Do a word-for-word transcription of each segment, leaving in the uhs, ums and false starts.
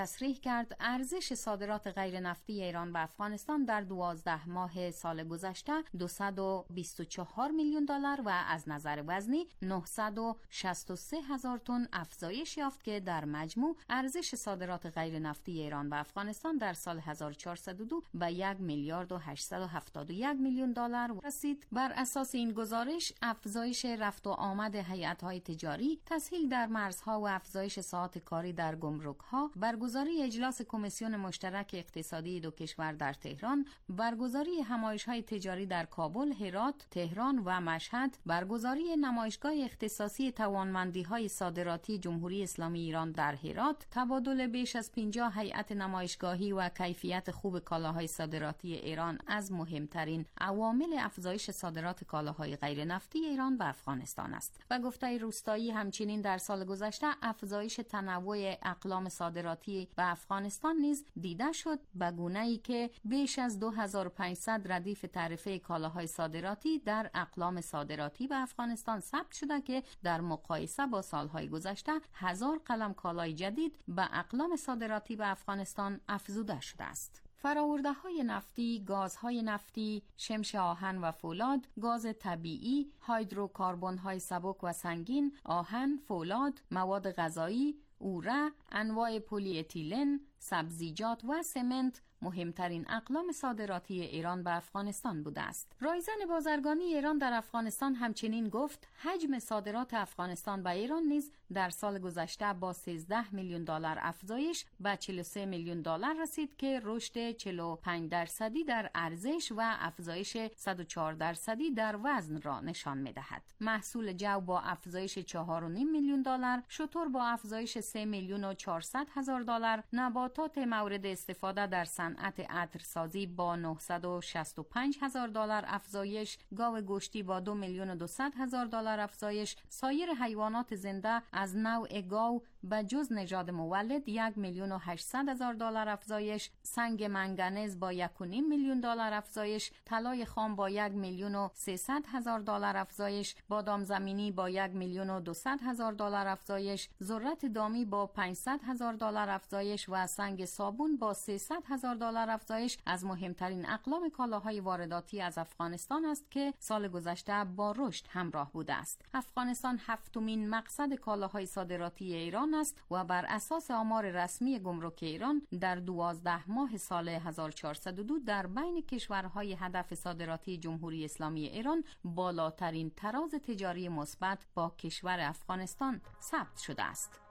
تصریح کرد ارزش صادرات غیر نفتی ایران به افغانستان در دوازده ماه سال گذشته دویست و بیست و چهار میلیون دلار و از نظر وزنی نهصد و شصت و سه هزار تن افزایش یافت که در مجموع ارزش صادرات غیر نفتی ایران به افغانستان در سال هزار و چهارصد و دو به یک میلیارد و هشتصد و هفتاد و یک میلیون دلار رسید. بر اساس این گزارش افزایش رفت و آمد هیئت‌های تجاری، تسهیل در مرزها و افزایش ساعات کاری در گمرک‌ها، برگزاری اجلاس کمیسیون مشترک اقتصادی دو کشور در تهران، برگزاری همایش‌های تجاری در کابل، هرات، تهران و مشهد، برگزاری نمایشگاه اختصاصی توانمندی‌های صادراتی جمهوری اسلامی ایران در هرات، تبادل بیش از پنجاه هیئت نمایشگاهی و کیفیت خوب کالاهای صادراتی ایران از مهمترین عوامل افزایش صادرات کالاهای غیر نفتی ایران به افغانستان است. و گفته روستایی همچنین در سال گذشته افزایش تنوع اقلام صادراتی به افغانستان نیز دیده شد، به گونه‌ای که بیش از دو هزار و پانصد ردیف تعرفه کالاهای صادراتی در اقلام صادراتی به افغانستان ثبت شده که در مقایسه با سالهای گذشته هزار قلم کالای جدید به اقلام صادراتی به افغانستان افزوده شده است. فراورده های نفتی، گازهای نفتی، شمش آهن و فولاد، گاز طبیعی، هیدروکاربن های سبک و سنگین، آهن، فولاد، مواد غذایی، اوره، انواع پلی اتیلن، سبزیجات و سمنت مهمترین اقلام صادراتی ایران به افغانستان بوده است. رایزن بازرگانی ایران در افغانستان همچنین گفت حجم صادرات افغانستان به ایران نیز در سال گذشته با سیزده میلیون دلار افزایش به چهل و سه میلیون دلار رسید که رشد چهل و پنج درصدی در ارزش و افزایش صد و چهار درصدی در وزن را نشان می‌دهد. محصول جو با افزایش چهار و نیم میلیون دلار، شتر با افزایش سه میلیون و چهارصد هزار دلار، نباتات مورد استفاده در صنعت عطرسازی با نهصد و شصت و پنج هزار دلار افزایش، گاو گوشتی با دو میلیون و دویست هزار دلار افزایش، سایر حیوانات زنده از نوع گاو به جز نژاد مولد یک میلیون و هشتصد هزار دلار افزایش، سنگ منگنز با یک و نیم میلیون دلار افزایش، طلای خام با یک میلیون و سیصد هزار دلار افزایش، بادام زمینی با یک میلیون و دویست هزار دلار افزایش، ذرت دامی با پانصد هزار دلار افزایش و سنگ صابون با سیصد هزار دلار افزایش از مهمترین اقلام کالاهای وارداتی از افغانستان است که سال گذشته با رشد همراه بوده است. افغانستان هفتمین مقصد کالاهای صادراتی ایران است و بر اساس آمار رسمی گمرک ایران در دوازده ماه سال هزار و چهارصد و دو در بین کشورهای هدف صادراتی جمهوری اسلامی ایران بالاترین تراز تجاری مثبت با کشور افغانستان ثبت شده است.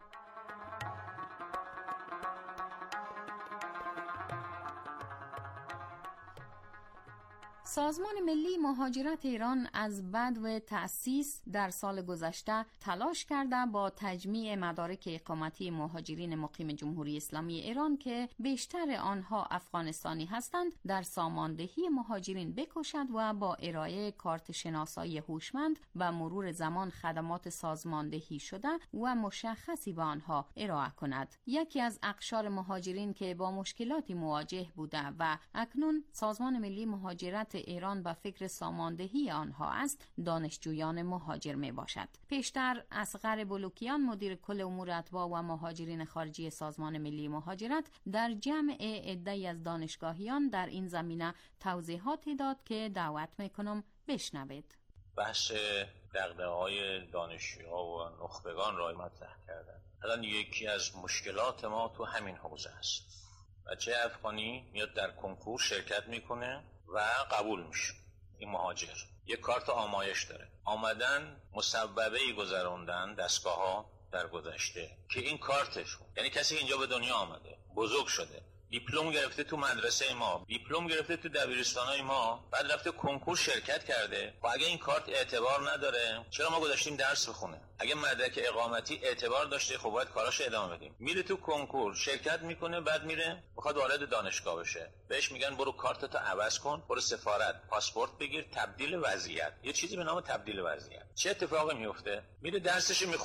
سازمان ملی مهاجرت ایران از بدو تأسیس در سال گذشته تلاش کرده با تجمیع مدارک اقامتی مهاجرین مقیم جمهوری اسلامی ایران که بیشتر آنها افغانستانی هستند در ساماندهی مهاجرین بکوشد و با ارائه کارت شناسایی هوشمند و مرور زمان خدمات سازماندهی شده و مشخصی به آنها ارائه کند. یکی از اقشار مهاجرین که با مشکلاتی مواجه بوده و اکنون سازمان ملی مهاجرت ایران به فکر ساماندهی آنها است، دانشجویان مهاجر می باشد. پیشتر اصغر بلوکیان مدیر کل امور اتباع و مهاجرین خارجی سازمان ملی مهاجرت در جمع عده‌ای از دانشگاهیان در این زمینه توضیحاتی داد که دعوت می کنم بشنوید. بحث دغدغه‌های دانشجوها و نخبگان را مطرح کردن. الان یکی از مشکلات ما تو همین حوزه است. بچه افغانی میاد در کنکور شرکت میکنه و قبول میشه. این مهاجر یه کارت آمایش داره، آمدن مصوبه‌ای گذروندن دستگاه ها در گذشته که این کارتشون، یعنی کسی اینجا به دنیا آمده، بزرگ شده، دیپلم گرفته تو مدرسه ما، دیپلم گرفته تو دبیرستانای ما، بعد رفته کنکور شرکت کرده. و اگه این کارت اعتبار نداره، چرا ما گذاشتیم درس بخونه؟ اگه مدرک اقامتی اعتبار داشته، خب باید کاراشو ادامه بدیم. میره تو کنکور شرکت میکنه، بعد میره میخواد وارد دانشگاه بشه، بهش میگن برو کارتتو عوض کن، برو سفارت پاسپورت بگیر، تبدیل وضعیت، یه چیزی به نام تبدیل وضعیت. چه اتفاقی میفته؟ میره درسشو میخونه،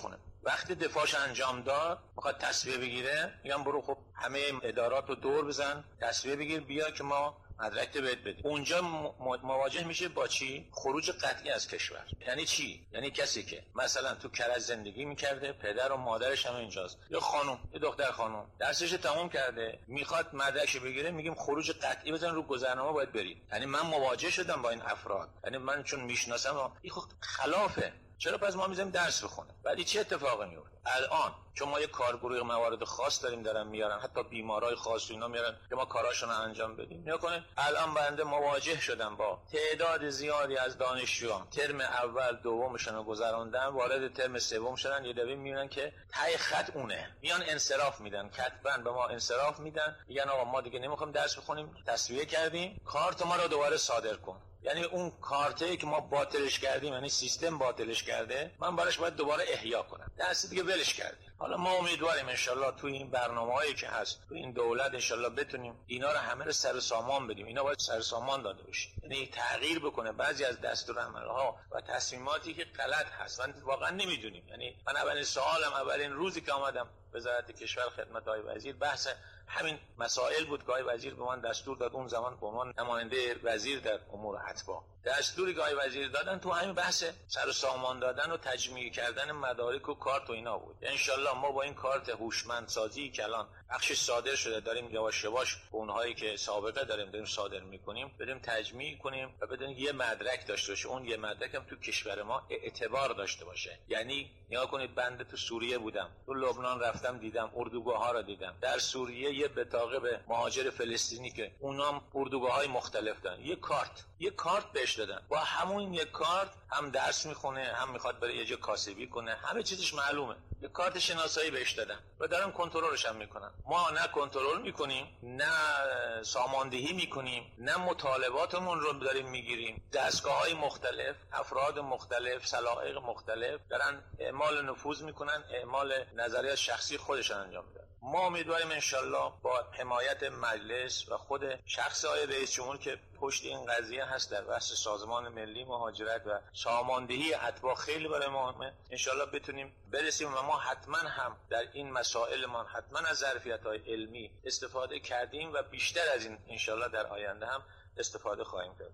وقتی دفاعش انجام داد میخواد تسویه بگیره، میگم برو خب همه ادارات رو دور بزن تسویه بگیر بیا که ما مدرک بهت بدیم. اونجا مواجه میشه با چی؟ خروج قطعی از کشور. یعنی چی؟ یعنی کسی که مثلا تو کرج زندگی میکرده، پدر و مادرش هم اینجاست، یا خانم، یا دختر خانم درسش تموم کرده میخواد مدرکش بگیره، میگیم خروج قطعی بزن رو گذرنامه باید بری. یعنی من مواجه شدم با این افراد، یعنی من چون میشناسم این خود خلافه. چرا پس ما میذاریم درس بخونه؟ بعد چه اتفاقی میفته؟ الان چون ما یه کارگروه موارد خاص داریم دارن میارن، حتی بیمارای خاص اینا میارن که ما کاراشون رو انجام بدیم. نیا کنه الان بنده مواجه شدم با تعداد زیادی از دانشجویان ترم اول دومشون رو گذروندن، وارد ترم سوم شدن، یه دفعه میبینن که تای خط اونه، میان انصراف میدن، کتباً به ما انصراف میدن، میگن آقا ما دیگه نمیخوایم درس بخونیم، تسویه کردیم، کارت ما رو دوباره صادر کن. یعنی اون کارتی که ما باطلش کردیم، یعنی سیستم باطلش کرده، من براش باید دوباره احیا کنم. درس دیگه ولش کردیم. حالا ما امیدواریم انشالله تو این برنامه‌هایی که هست تو این دولت انشالله بتونیم اینا رو همه رو سر سامان بدیم. اینا باید سر سامان داده بشه، یعنی تغییر بکنه بعضی از دستورالعمل‌ها و تصمیماتی که غلط هست. من واقعا نمیدونیم. یعنی من اولین سوالم اولین روزی که آمدم وزارت کشور خدمت آقای وزیر بحث همین مسائل بود که آقای وزیر به من دستور داد، اون زمان به عنوان نماینده وزیر در امور اتباع دستوری که آقای وزیر دادن تو همین بحث سر و سامان دادن و تجمیع کردن مدارک و کارت و اینا بود. انشالله ما با این کارت هوشمندسازی که الان بخشش صادر شده داریم یواش یواش به اونهایی که سابقه داریم داریم صادر میکنیم بریم تجمیع کنیم و بدونید یه مدرک داشته باشه. اون یه مدرک هم تو کشور ما اعتبار داشته باشه. یعنی نگاه کنید بنده تو سوریه بودم، تو لبنان رفتم دیدم، اردوگاه ها رو دیدم. در سوریه یه بطاقه به مهاجر فلسطینی که اونام اردوگاه های مختلف دارن، یه کارت یه کارت بهش دادن، با همون یک کارت هم درس میخونه، هم میخواد بره یه جا کاسبی کنه، همه چیزش معلومه. یه کارت شناسایی بهش دادن و دارن کنترلش هم میکنن. ما نه کنترل میکنیم، نه ساماندهی میکنیم، نه مطالباتمون رو داریم میگیریم. دستگاه‌های مختلف، افراد مختلف، سلایق مختلف دارن اعمال نفوذ میکنن، اعمال نظریات شخصی خودشون انجام میدن. ما امیدواریم انشالله با حمایت مجلس و خود شخص آقای رئیس جمهور که پشت این قضیه هست در بحث سازمان ملی مهاجرت و ساماندهی اتباع خیلی برای مهمه، انشالله بتونیم برسیم و ما حتما هم در این مسائل ما حتما از ظرفیت‌های علمی استفاده کردیم و بیشتر از این انشالله در آینده هم استفاده خواهیم کرد.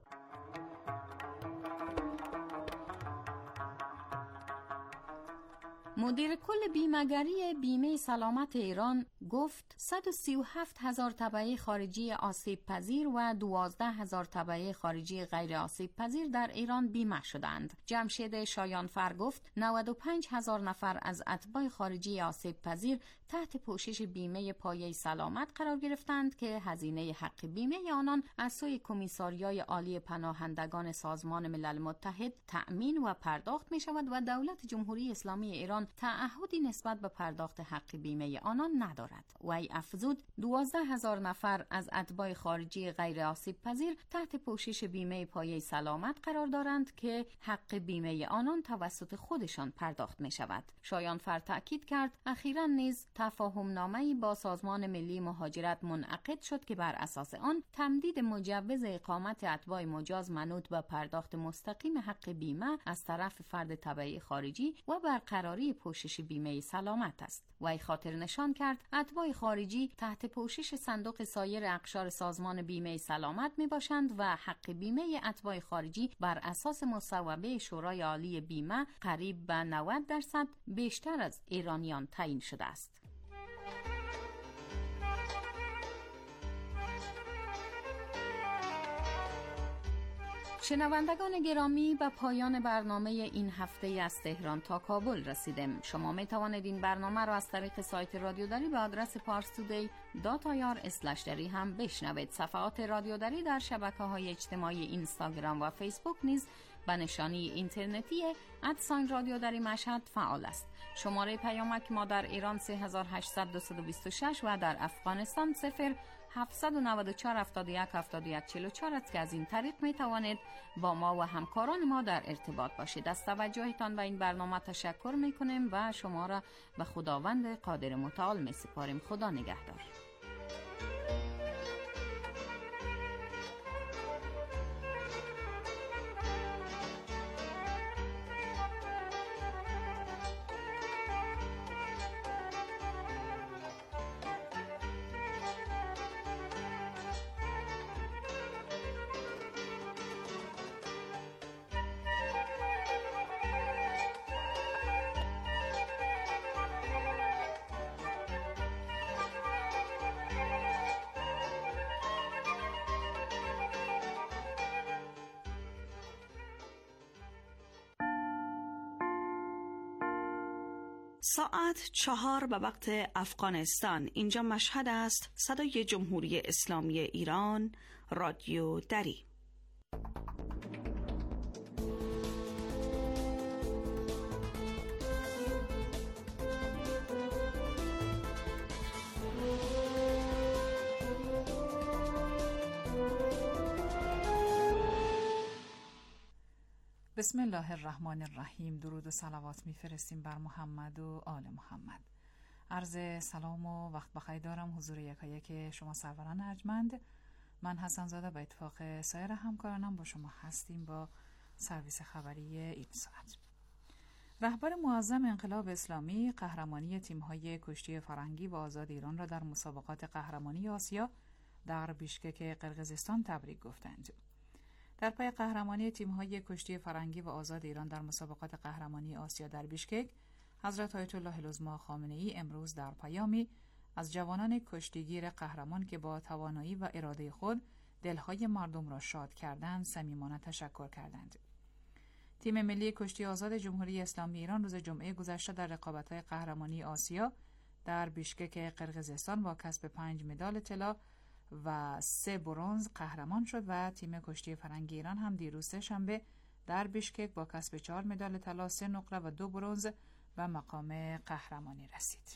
مدیر کل بیمه‌گری بیمه سلامت ایران گفت صد و سی و هفت هزار تبعه خارجی آسیب پذیر و دوازده هزار تبعه خارجی غیر آسیب پذیر در ایران بیمه شدند. جمشید شایانفر گفت نود و پنج هزار نفر از اتباع خارجی آسیب پذیر تحت پوشش بیمه پایه سلامت قرار گرفتند که هزینه حق بیمه آنان از سوی کمیساریای عالی پناهندگان سازمان ملل متحد تأمین و پرداخت می شود و دولت جمهوری اسلامی ایران تعهدی نسبت به پرداخت حق بیمه آنان ندارد. وی افزود دوازده هزار نفر از اتباع خارجی غیر آسیب پذیر تحت پوشش بیمه پایه سلامت قرار دارند که حق بیمه آنان توسط خودشان پرداخت می شود. شایانفر تأکید کرد اخیراً نیز تفاهم نامه‌ای با سازمان ملی مهاجرت منعقد شد که بر اساس آن تمدید مجوز اقامت اتباع مجاز منوط به پرداخت مستقیم حق بیمه از طرف فرد تبعه خارجی و برقراری پوشش بیمه سلامت است. وی خاطر نشان کرد اتباع خارجی تحت پوشش صندوق سایر اقشار سازمان بیمه سلامت می باشند و حق بیمه اتباع خارجی بر اساس مصوبه شورای عالی بیمه قریب به نود درصد بیشتر از ایرانیان تعیین شده است. شنوندگان گرامی، به پایان برنامه این هفته از تهران تا کابل رسیدیم. شما می توانید این برنامه را از طریق سایت رادیو دری به آدرس پارس تودی دات آی آر اسلش دری هم بشنوید. صفحات رادیو دری در شبکه‌های اجتماعی اینستاگرام و فیسبوک نیز به نشانی اینترنتی ادساین رادیو دری مشهد فعال است. شماره پیامک ما در ایران سه هزار و هشتصد و دویست و بیست و شش و در افغانستان صفر هفتصد و نود و چهار هفتاد و یک هفتاد و یک چهل و چهار است که از این طریق می توانید با ما و همکاران ما در ارتباط باشید. از توجهتان به این برنامه تشکر می کنیم و شما را به خداوند قادر متعال می سپاریم. خدا نگهدار. ساعت چهار به وقت افغانستان. اینجا مشهد است. صدای جمهوری اسلامی ایران، رادیو دری. بسم الله الرحمن الرحیم. درود و صلوات میفرستیم بر محمد و آل محمد. عرض سلام و وقت بخیر دارم حضور یکایک شما سروران ارجمند. من حسن زاده به اتفاق سایر همکارانم با شما هستیم با سرویس خبری این ساعت. رهبر معظم انقلاب اسلامی قهرمانی تیم‌های کشتی فرنگی و آزاد ایران را در مسابقات قهرمانی آسیا در بیشکک قرقیزستان تبریک گفتند. در پی قهرمانی تیم‌های کشتی فرنگی و آزاد ایران در مسابقات قهرمانی آسیا در بیشکک، حضرت آیت الله العظمی خامنه‌ای امروز در پیامی از جوانان کشتیگیر قهرمان که با توانایی و اراده خود دلهای مردم را شاد کردند، صمیمانه تشکر کردند. تیم ملی کشتی آزاد جمهوری اسلامی ایران روز جمعه گذشته در رقابت‌های قهرمانی آسیا در بیشکک قرقیزستان با کسب پنج مدال طلا و سه برنز قهرمان شد و تیم کشتی فرنگی ایران هم دیروز سه‌شنبه در بیشکک با کسب چهار مدال طلا، سه نقره و دو برنز و مقام قهرمانی رسید.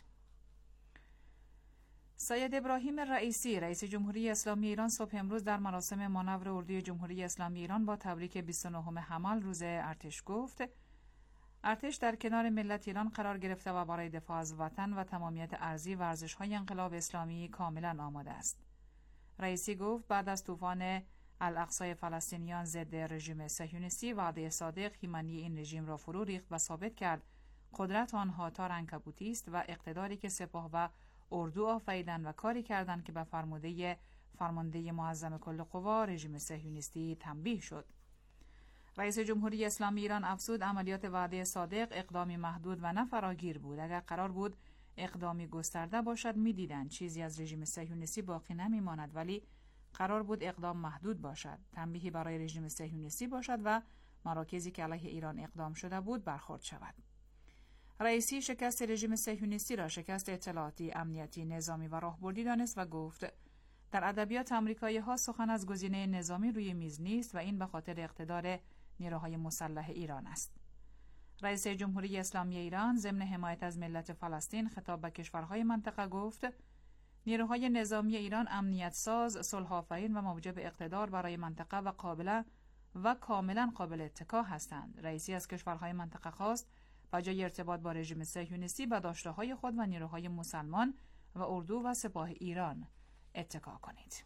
سید ابراهیم رئیسی رئیس جمهوری اسلامی ایران صبح امروز در مراسم مانور اردوی جمهوری اسلامی ایران با تبریک بیست و نهم حمل روز ارتش گفت: ارتش در کنار ملت ایران قرار گرفته و برای دفاع از وطن و تمامیت ارضی و ارزش‌های انقلاب اسلامی کاملا آماده است. رئیسی گفت بعد از طوفان الاقصی فلسطینیان ضد رژیم صهیونیستی، وعده صادق هیمنی این رژیم را فرو ریخت و ثابت کرد قدرت آنها تار عنکبوتی است و اقتداری که سپاه و اردو آفریدند و کاری کردند که به فرمانده فرمانده معظم کل قوا رژیم صهیونیستی تنبیه شد. رئیس جمهوری اسلامی ایران افزود عملیات وعده صادق اقدامی محدود و نه فراگیر بود. اگر قرار بود اقدامی گسترده باشد می‌دیدند چیزی از رژیم صهیونیستی باقی نمی‌ماند، ولی قرار بود اقدام محدود باشد، تنبیهی برای رژیم صهیونیستی باشد و مراکزی که علیه ایران اقدام شده بود برخورد شود. رئیسی شکست رژیم صهیونیستی را شکست اطلاعاتی، امنیتی، نظامی و راهبردی دانست و گفت در ادبیات آمریکایی‌ها سخن از گزینه نظامی روی میز نیست و این به خاطر اقتدار نیروهای مسلح ایران است. رئیس جمهوری اسلامی ایران ضمن حمایت از ملت فلسطین خطاب به کشورهای منطقه گفت نیروهای نظامی ایران امنیت ساز، صلح آفرین و موجب اقتدار برای منطقه و قابل و کاملا قابل اتکا هستند. رئیسی از کشورهای منطقه خواست با جای ارتباط با رژیم صهیونیستی به داشته‌های خود و نیروهای مسلمان و اردو و سپاه ایران اتکا کنید.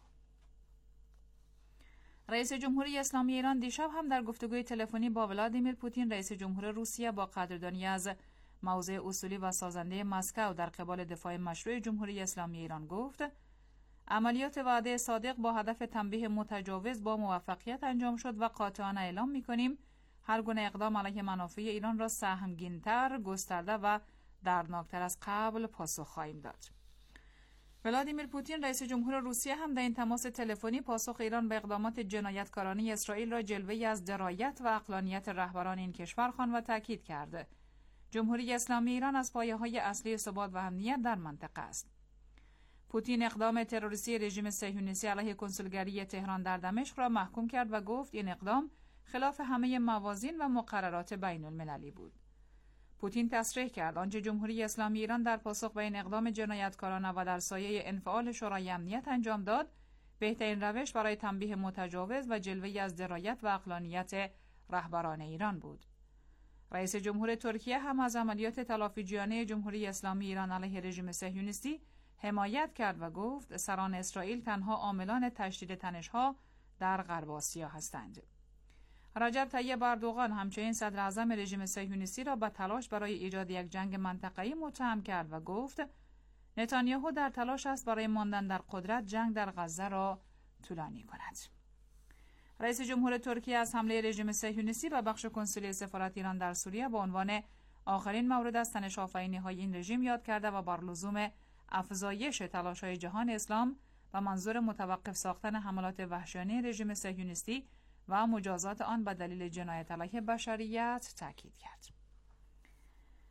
رئیس جمهوری اسلامی ایران دیشب هم در گفتگوی تلفنی با ولادیمیر پوتین رئیس جمهور روسیه با قدردانی از موضع اصولی و سازنده مسکو در قبال دفاع مشروع جمهوری اسلامی ایران گفت عملیات وعده صادق با هدف تنبیه متجاوز با موفقیت انجام شد و قاطعانه اعلام می‌کنیم هر گونه اقدام علیه منافع ایران را سهمگین‌تر، گسترده و دردناکتر از قبل پاسخ خواهیم داد. ولادیمیر پوتین رئیس جمهور روسیه هم در این تماس تلفنی پاسخ ایران به اقدامات جنایتکارانه اسرائیل را جلوه‌ای از درایت و عقلانیت رهبران این کشور خواند و تاکید کرد جمهوری اسلامی ایران از پایه‌های اصلی ثبات و امنیت در منطقه است. پوتین اقدام تروریستی رژیم صهیونیستی علیه کنسولگری تهران در دمشق را محکوم کرد و گفت این اقدام خلاف همه موازین و مقررات بین المللی بود. پوتین تصریح کرد آنچه جمهوری اسلامی ایران در پاسخ به این اقدام جنایتکارانه و در سایه انفعال شورای امنیت انجام داد، بهترین روش برای تنبیه متجاوز و جلوه‌ای از درایت و عقلانیت رهبران ایران بود. رئیس جمهور ترکیه هم از عملیات تلافی‌جویانه جمهوری اسلامی ایران علیه رژیم صهیونیستی حمایت کرد و گفت سران اسرائیل تنها عاملان تشدید تنش‌ها در غرب آسیا هستند. رجب طیب اردوغان همچنین صدر اعظم رژیم صهیونیستی را به تلاش برای ایجاد یک جنگ منطقه‌ای متهم کرد و گفت نتانیاهو در تلاش است برای ماندن در قدرت جنگ در غزه را طولانی کند. رئیس جمهور ترکیه از حمله رژیم صهیونیستی به بخش کنسولی سفارت ایران در سوریه به عنوان آخرین مورد از تنش‌آفرینی‌های این رژیم یاد کرده و بر لزوم افزایش تلاش‌های جهان اسلام و منظور متوقف ساختن حملات وحشیانه رژیم صهیونیستی و مجازات آن به دلیل جنایت علیه بشریت تاکید کرد.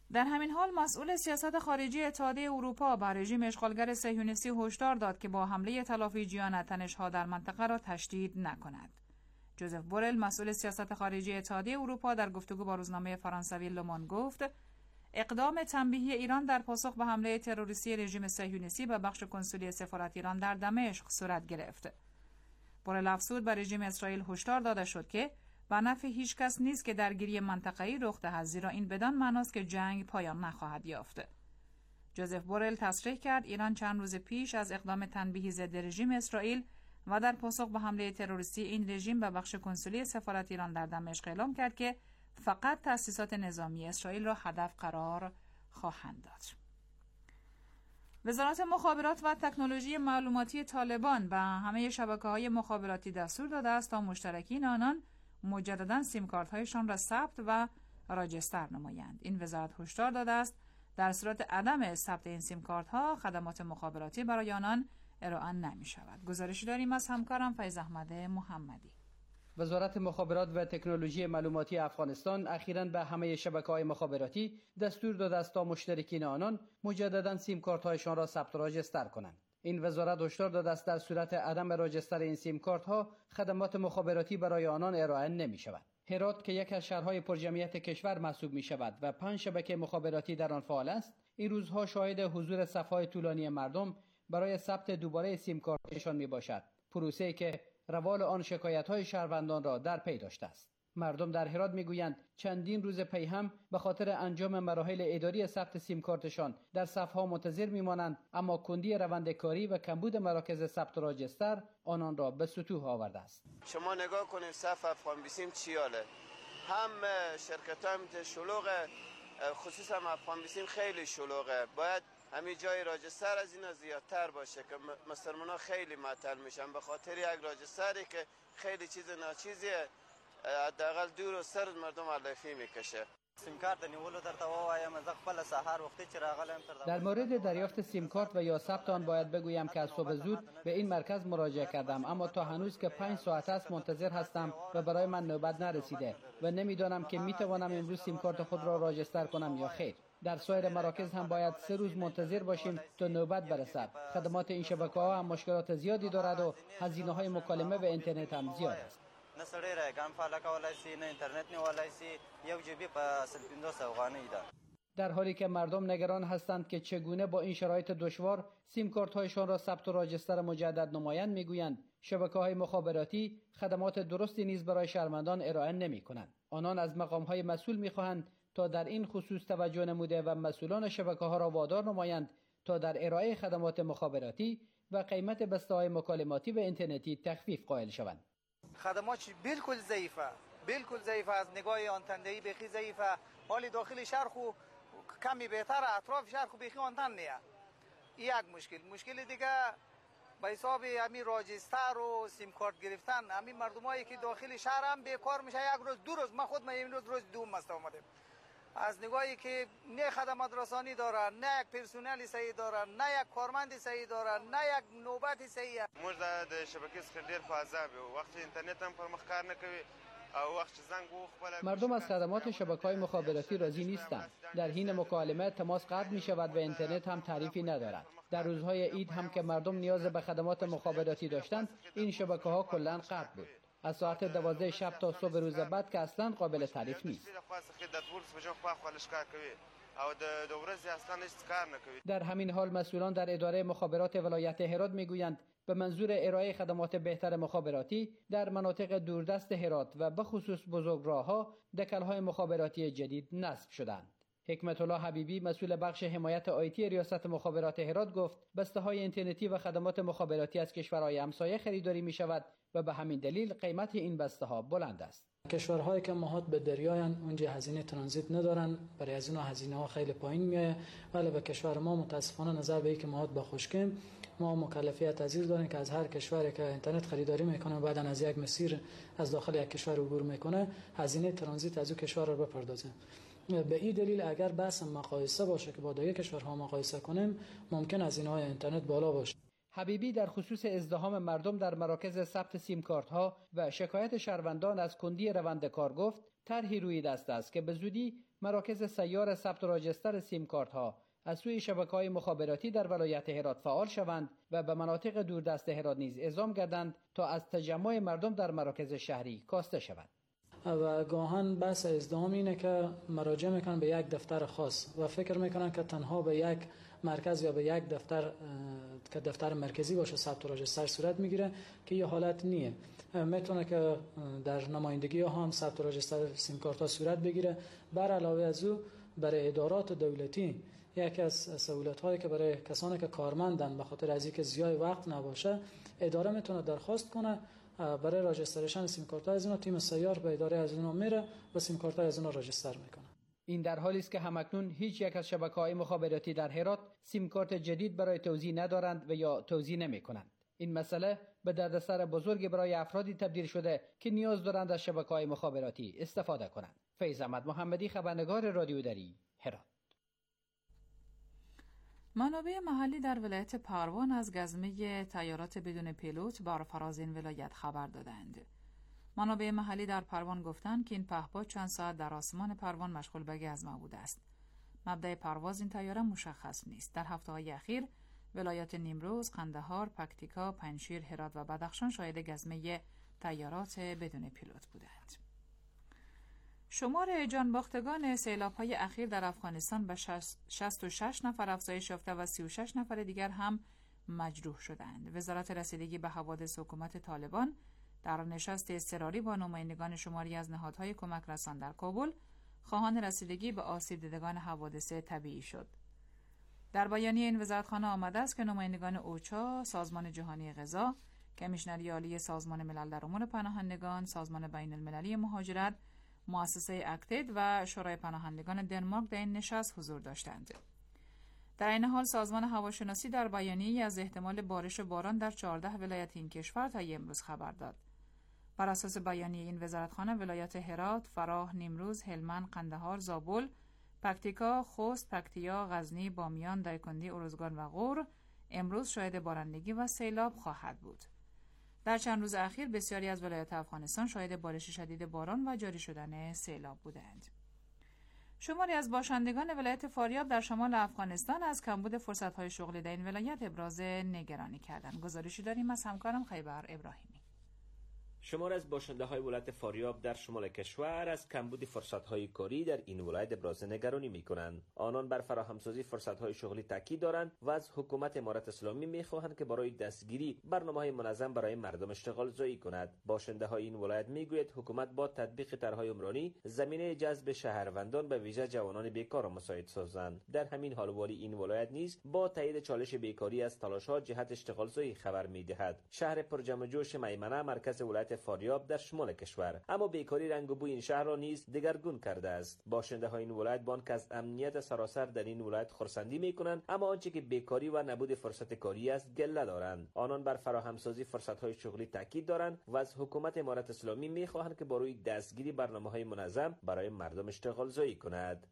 در همین حال مسئول سیاست خارجی اتحادیه اروپا بر رژیم اشغالگر صهیونیستی هشدار داد که با حمله تلافیجیان تنش‌ها در منطقه را تشدید نکند. جوزف بورل مسئول سیاست خارجی اتحادیه اروپا در گفتگو با روزنامه فرانسوی لوموند گفت اقدام تنبیهی ایران در پاسخ به حمله تروریستی رژیم صهیونیستی به بخش کنسولی سفارت ایران در دمشق صورت گرفت. بورل افزود به رژیم اسرائیل هشدار داده شد که به نفع هیچ کس نیست که درگیری منطقه‌ای رخ دهد، زیرا این بدان معناست که جنگ پایان نخواهد یافت. جوزف بورل تصریح کرد ایران چند روز پیش از اقدام تنبیهی ضد رژیم اسرائیل و در پاسخ به حمله تروریستی این رژیم به بخش کنسولی سفارت ایران در دمشق اعلام کرد که فقط تأسیسات نظامی اسرائیل را هدف قرار خواهند داد. وزارت مخابرات و تکنولوژی معلوماتی طالبان به همه شبکه‌های مخابراتی دستور داده است تا مشترکین آنان مجددا سیم کارت‌هایشان را ثبت و راجستر نمایند. این وزارت هشدار داده است در صورت عدم ثبت این سیم کارت‌ها خدمات مخابراتی برای آنان ارائه نمی‌شود. گزارشی داریم از همکارم فیض احمد محمدی. وزارت مخابرات و تکنولوژی معلوماتی افغانستان اخیراً به همه شبکه‌های مخابراتی دستور داده است تا مشترکین آنان مجددا سیم کارت‌هایشان را ثبت و راجستر کنند. این وزارت هشدار داده است در صورت عدم راجستر این سیم کارت‌ها خدمات مخابراتی برای آنان ارائه نمی‌شود. هرات که یک از شهرهای پرجمعیت کشور محسوب می‌شود و پنج شبکه مخابراتی در آن فعال است، این روزها شاهد حضور صف‌های طولانی مردم برای ثبت دوباره سیم کارتشان میباشد، پروسه‌ای که روال آن شکایت‌های شهروندان را در پی داشته است. مردم در هرات میگویند چندین روز پی هم به خاطر انجام مراحل اداری ثبت سیم کارتشان در صف‌ها منتظر میمانند، اما کندی روند کاری و کمبود مراکز ثبت و راجستر آنان را به ستوه آورده است. شما نگاه کنید صف افغان بیسیم چیاله، هم شرکت‌ها شلوغه، خصوصا افغان بیسیم خیلی شلوغه. باید همین جای راجستر از اینا زیادتر باشه که مسلمان‌ها خیلی معطل میشن به خاطر یک راجستری که خیلی چیز ناچیزیه، حداقل دور و سر مردم علفی میکشه. سیم کارت نیولو درته وایم از خپل سحر وختي چې راغلم تر در مورد دریافت سیم کارت و یا ثبت آن باید بگویم که از صبح زود به این مرکز مراجعه کردم، اما تا هنوز که پنج ساعت است منتظر هستم و برای من نوبت نرسیده و نمیدانم که میتوانم امروز سیم کارت خود را راجستر کنم یا خیر. در سایر مراکز هم باید سه روز منتظر باشیم تا نوبت برسد. خدمات این شبکه‌ها هم مشکلات زیادی دارد و هزینه‌های مکالمه و اینترنت هم زیاد است. نه سړی راګان فعال کولای شي، نه اینترنت نیولای شي، یو جی بی په سل پنځوس افغانۍ ده. در حالی که مردم نگران هستند که چگونه با این شرایط دشوار سیم کارت‌هایشان را ثبت و راجستر مجدد نمایند، میگویند شبکه‌های مخابراتی خدمات درستی نیز برای شهروندان ارائه نمی‌کنند. آنان از مقام‌های مسئول می‌خواهند تا در این خصوص توجه نموده و مسئولان شبکه‌ها را وادار نمایند تا در ارائه خدمات مخابراتی و قیمت بسته‌های مکالماتی و اینترنتی تخفیف قائل شوند. خدمات بالکل ضعیفه، بالکل ضعیفه، از نگاه آنتندهی بخی ضعیفه. حالی داخل شهر خو کمی بهتر، اطراف شهر خو بخی آنتن نیه. این یک مشکل. مشکل دیگه به حساب همین راجستر و سیم کارت گرفتن، همین مردمایی که داخل شهر هم بیکار میشه، یک روز دو روز، من خود من این روز روز دوم است آمدم. از نگاهی که نه خدمات رسانی دارن، نه یک پرسنل صحیح دارن، نه یک کارمند صحیح دارن، نه یک نوبت صحیح. موږ د شبکې څخه ډیر په عذاب یو، وخت اینترنت هم پر مخ کار نه کوي او وخت زنگ و خپل. مردم از خدمات شبکه‌های مخابراتی راضی نیستند. در حین مکالمه تماس قطع می شود و اینترنت هم تعریفی ندارد. در روزهای عید هم که مردم نیاز به خدمات مخابراتی داشتند، این شبکه‌ها کلاً قطع بود. از ساعت دوازده شب تا صبح روز بعد که اصلا قابل تعریف نیست. در همین حال مسئولان در اداره مخابرات ولایت هرات میگویند به منظور ارائه خدمات بهتر مخابراتی در مناطق دوردست هرات و به خصوص بزرگراه‌ها دکل‌های مخابراتی جدید نصب شدند. حکمت الله حبیبی مسئول بخش حمایت آیتی ریاست مخابرات هرات گفت بسته‌های اینترنتی و خدمات مخابراتی از کشورهای همسایه خریداری می شود و به همین دلیل قیمت این بسته‌ها بلند است. کشورهایی که محاط به دریایند اونجا هزینه ترانزیت ندارن، برای از اونها هزینه ها خیلی پایین میاد، ولی به کشور ما متاسفانه نظر به اینکه ما به خشکیم، ما مکلفیت عزیز داریم که از هر کشوری که اینترنت خریداری میکنه بعد از یک مسیر از داخل یک کشور عبور میکنه هزینه ترانزیت از اون کشور رو بپردازه. به این دلیل اگر بحث مقایسه باشه که با دیگه کشورها مقایسه کنیم ممکن هزینه‌های اینترنت بالا باشه. حبیبی در خصوص ازدحام مردم در مراکز ثبت سیم کارت ها و شکایت شهروندان از کندی روند کار گفت طرحی روی دست است که به زودی مراکز سیار ثبت و راجستر سیم کارت ها از سوی شبکه‌های مخابراتی در ولایت هرات فعال شوند و به مناطق دوردست هرات نیز اعزام گردند تا از تجمع مردم در مراکز شهری کاسته شود. و گاهن بحث ازدحام اینه که مراجعه میکنن به یک دفتر خاص و فکر میکنن که تنها به یک مرکز یا به یک دفتر که دفتر مرکزی باشه ثبت و راجستر صورت میگیره که یه حالت نیه. میتونه که در نمایندگی ها هم ثبت و راجستر سیم کارت ها صورت بگیره. بر علاوه از او برای ادارات دولتی یکی از سهولت هایی که برای کسانی که کارمندن به خاطر از اینکه زیاد وقت نباشه اداره میتونه درخواست کنه برای راجستریشن سیم کارت ها، از اینا تیم سیار به اداره از اینا میره و سیم کارت ها از اینا راجستر میکنه. این در حالی است که همکنون هیچ یک از شبکه‌های مخابراتی در هرات سیم کارت جدید برای توزیع ندارند و یا توزیع نمی‌کنند. این مسئله به دردسر بزرگی برای افرادی تبدیل شده که نیاز دارند از شبکه‌های مخابراتی استفاده کنند. فیض احمد محمدی، خبرنگار رادیو دری، هرات. منابع محلی در ولایت پروان از گزمه تیارات بدون پیلوت بر فراز این ولایت خبر دادند. منابع محلی در پروان گفتند که این پهپاد چند ساعت در آسمان پروان مشغول به گزمه بوده است. مبدأ پرواز این تیاره مشخص نیست. در هفته‌های اخیر ولایات نیمروز، قندهار، پکتیکا، پنجشیر، هرات و بدخشان شاهد گزمه تیارات بدون پیلوت بودند. شمار جانباختگان سیلاب‌های اخیر در افغانستان به شصت و شش نفر افزایش یافته و سی و شش نفر دیگر هم مجروح شدند. وزارت رسیدگی به حوادث حکومت طالبان در نشست اضطراری با نمایندگان شماری از نهادهای کمک رسان در کابل خواهان رسیدگی به آسیب دیدگان حوادث طبیعی شد. در بیانیه این وزارتخانه آمده است که نمایندگان اوچا، سازمان جهانی غذا، کمیشنری عالی سازمان ملل در امور پناهندگان، سازمان بین المللی مهاجرت، مؤسسه اکتید و شورای پناهندگان دنمارک در این نشست حضور داشتند. در این حال سازمان هواشناسی در بیانیه‌ای از احتمال بارش باران در چهارده ولایت این کشور تا امروز خبر داد. بر اساس بیانیه این وزارتخانه ولایات هرات، فراه، نیمروز، هلمند، قندهار، زابل، پکتیکا، خوست، پکتیا، غزنی، بامیان، دایکندی، ارزگان و غور امروز شاهد بارندگی و سیلاب خواهد بود. در چند روز اخیر بسیاری از ولایات افغانستان شاهد بارش شدید باران و جاری شدن سیلاب بودند. شماری از باشندگان ولایت فاریاب در شمال افغانستان از کمبود فرصت‌های شغلی در این ولایت ابراز نگرانی کردند. گزارشی داریم از همکارم خیبر ابراهیمی. شمار از باشنده‌های ولایت فاریاب در شمال کشور از کمبود فرصت‌های کاری در این ولایت ابراز نگرانی می‌کنند. آنان بر فراهمسازی فرصت‌های شغلی تاکید دارند و از حکومت امارت اسلامی می‌خواهند که برای دستگیری برنامه‌های منظم برای مردم اشتغال زایی کند. باشنده‌های این ولایت می‌گویند حکومت با تطبیق طرح‌های عمرانی زمینه جذب شهروندان به ویژه جوانان بیکار را مساعد سازند. در همین حال والی این ولایت نیز با تایید چالش بیکاری از تلاش‌ها جهت اشتغال زایی خبر می‌دهد. شهر پرجمع جوش میمنه مرکز ولایت فاریاب در شمال کشور، اما بیکاری رنگ و بوی این شهر را نیز دگرگون کرده است. باشنده های این ولایت با آنکه از امنیت سراسر در این ولایت خرسندی میکنند، اما آنچه که بیکاری و نبود فرصت کاری است گله دارند. آنان بر فراهمسازی فرصت های شغلی تاکید دارند و از حکومت امارت اسلامی میخواهند که برای دستگیری برنامه‌های منظم برای مردم اشتغال زایی کند.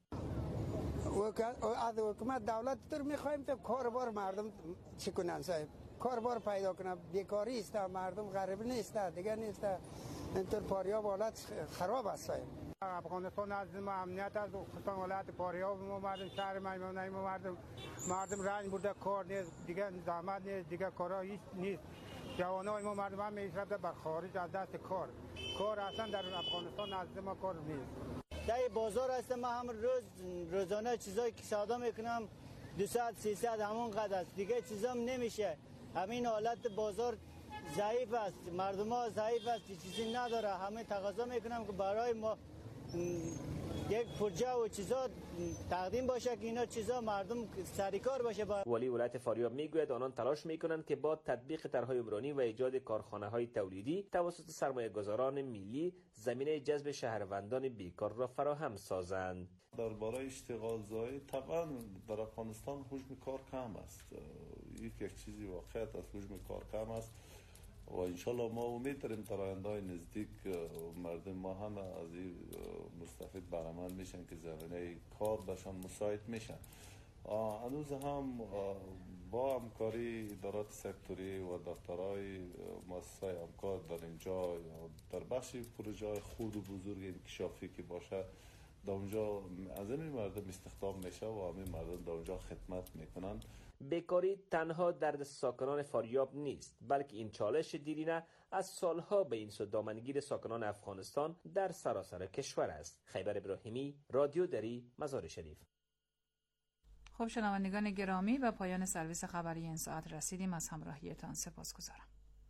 از حکومت دولت تر میخوایم که کاربار مردم چی کنن صاحب، کاربار پیدا کنه. بیکاری است، مردم غریب نیست، دیگه نیست. اینطور فاریاب حالت خراب است. افغانستان از ما امنیت از خصوصا ولایت فاریاب ما مردم شهر میمنه ما مردم مردم رنج برده، کار نیست دیگه، زحمت نیست دیگه، کارا هیچ نیست. جوانای ما مردم هم میشرفته بر خارج از دست کار. کار اصلا در افغانستان از ما کار نیست. در بازار هستم ما هم روز روزانه چیزایی که سودا میکنم دویست سیصد همون قدر است، دیگه چیزام نمیشه. همین حالت بازار ضعیف است، مردم ها ضعیف است، چیزی نداره. همه تقاضا میکنم که برای ما یک پروژه و چیزا تقدیم باشه که اینا چیزا مردم سرکار باشه. ولی ولایت فاریاب میگوید آنان تلاش میکنند که با تطبیق طرح‌های عمرانی و ایجاد کارخانه‌های تولیدی توسط سرمایه‌گذاران ملی زمینه جذب شهروندان بیکار را فراهم سازند. درباره اشتغال زایی طبعا در افغانستان حجم کار کم است، یک یک چیزی واقعیت است، حجم کار کم است و انشالله ما امید داریم در آینده نزدیک مردم ما هم از این مستفید برآمد میشن که زمینه کار بهشان مساعد میشن. هنوز هم با همکاری ادارات سکتوری و دفترهای مؤسسه همکار در اینجا در بخش پروژه خود و بزرگ انکشافی که باشه در اونجا از این مردم استخدام میشه و همین مردم در اونجا خدمت میکنن. بیکاری تنها درد ساکنان فاریاب نیست، بلکه این چالش دیرینه از سالها به این سو دامنگیر ساکنان افغانستان در سراسر کشور است. خیبر ابراهیمی، رادیو دری، مزار شریف. خب شنوندگان گرامی، به پایان سرویس خبری این ساعت رسیدیم. از همراهیتان سپاسگزارم.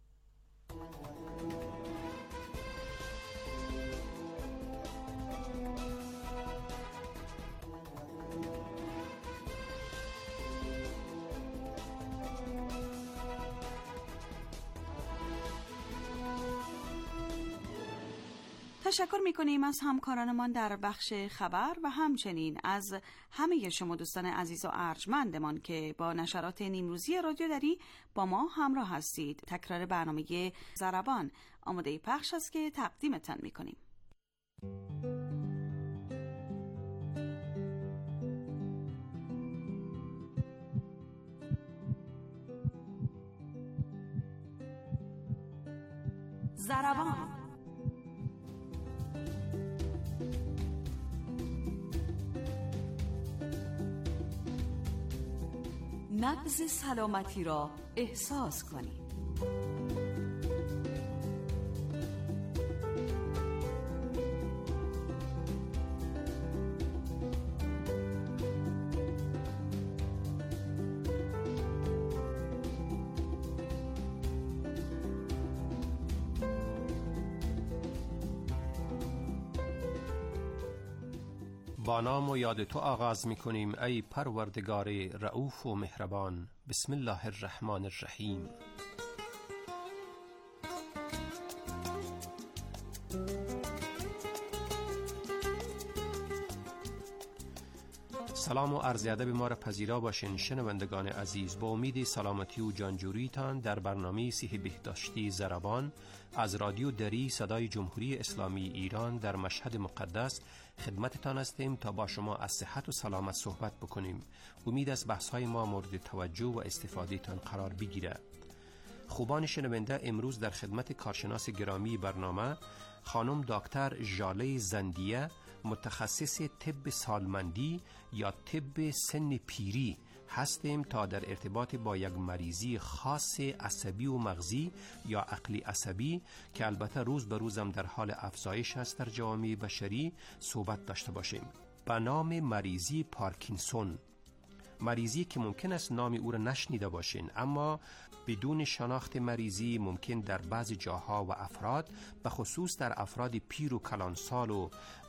تشکر می‌کنیم از همکارانمان در بخش خبر و همچنین از همه شما دوستان عزیز و ارجمندمان که با نشرات نیمروزی رادیو دری با ما همراه هستید. تکرار برنامه ضربان آماده پخش است که تقدیمتان می‌کنیم. ضربان. نبض سلامتی را احساس کنید. با نام و یاد تو آغاز می کنیم ای پروردگار رؤوف و مهربان. بسم الله الرحمن الرحیم. سلام و عرض ادب ما را پذیرا باشین شنوندگان عزیز. با امید سلامتی و جانجوریتان در برنامه صحی بهداشتی ضربان از رادیو دری صدای جمهوری اسلامی ایران در مشهد مقدس خدمتتان هستیم تا با شما از صحت و سلامت صحبت بکنیم. امید از بحث‌های ما مورد توجه و استفاده تان قرار بگیره. خوبان شنونده، امروز در خدمت کارشناس گرامی برنامه خانم دکتر ژاله زندیه، متخصص طب سالمندی یا طب سن پیری هستیم تا در ارتباط با یک مریضی خاص عصبی و مغزی یا عقلی عصبی که البته روز به روزم در حال افزایش است در جامعه بشری صحبت داشته باشیم. به نام مریضی پارکینسون، مریضی که ممکن است نام او را نشنیده باشین، اما بدون شناخت مریضی ممکن در بعض جاها و افراد، به خصوص در افراد پیر و کلانسال و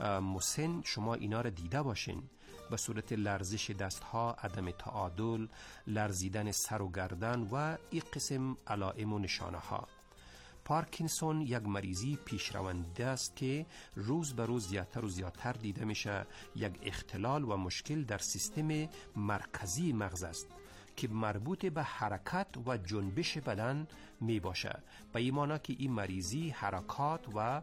مسن، شما اینا را دیده باشین. به صورت لرزش دستها، عدم تعادل، لرزیدن سر و گردن و این قسم علائم و نشانه ها. پارکینسون یک مریضی پیشرونده است که روز به روز زیادتر و زیادتر دیده میشه. یک اختلال و مشکل در سیستم مرکزی مغز است که مربوط به حرکت و جنبش بدن می باشه. به این معنی که این مریضی حرکات و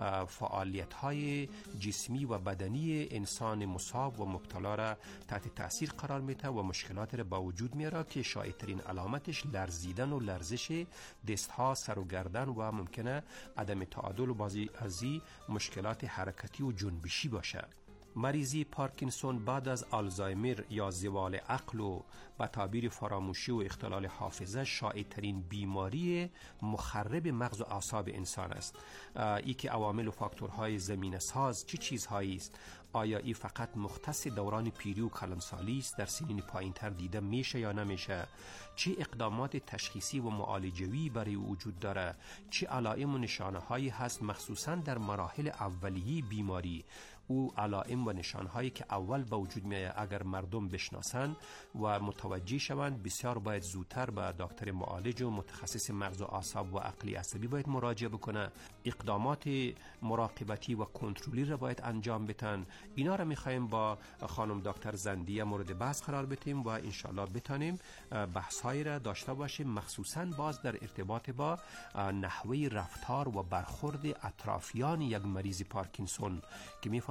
فعالیت های جسمی و بدنی انسان مصاب و مبتلا را تحت تاثیر قرار میده و مشکلات را با وجود میاره که شایع‌ترین علامتش لرزیدن و لرزش دستها، سر و گردن و ممکنه عدم تعادل و بعضی از مشکلات حرکتی و جنبشی باشه. مریضی پارکینسون بعد از آلزایمر یا زوال عقل و به تعبیر فراموشی و اختلال حافظه شایع ترین بیماری مخرب مغز و اعصاب انسان است. ای که عوامل و فاکتورهای زمینه ساز چه چیزهایی است؟ آیا ای فقط مختص دوران پیری و کلانسالی است، در سنین پایین‌تر دیده میشه یا نمیشه؟ چه اقدامات تشخیصی و معالجوی برای وجود داره؟ چه علائم و نشانه هایی هست مخصوصا در مراحل اولیه بیماری؟ او علائم و نشانهایی که اول به وجود میاد اگر مردم بشناسن و متوجه شوند، بسیار باید زودتر به دکتر معالج و متخصص مغز و اعصاب و عقلی عصبی باید مراجعه بکنه. اقدامات مراقبتی و کنترلی را باید انجام بدن. اینا را میخوایم با خانم دکتر زندیه مورد بحث قرار بدیم و انشالله بتانیم بحث‌هایی را داشته باشیم، مخصوصا باز در ارتباط با نحوه رفتار و برخورد اطرافیان یک مریض پارکینسون که میفهم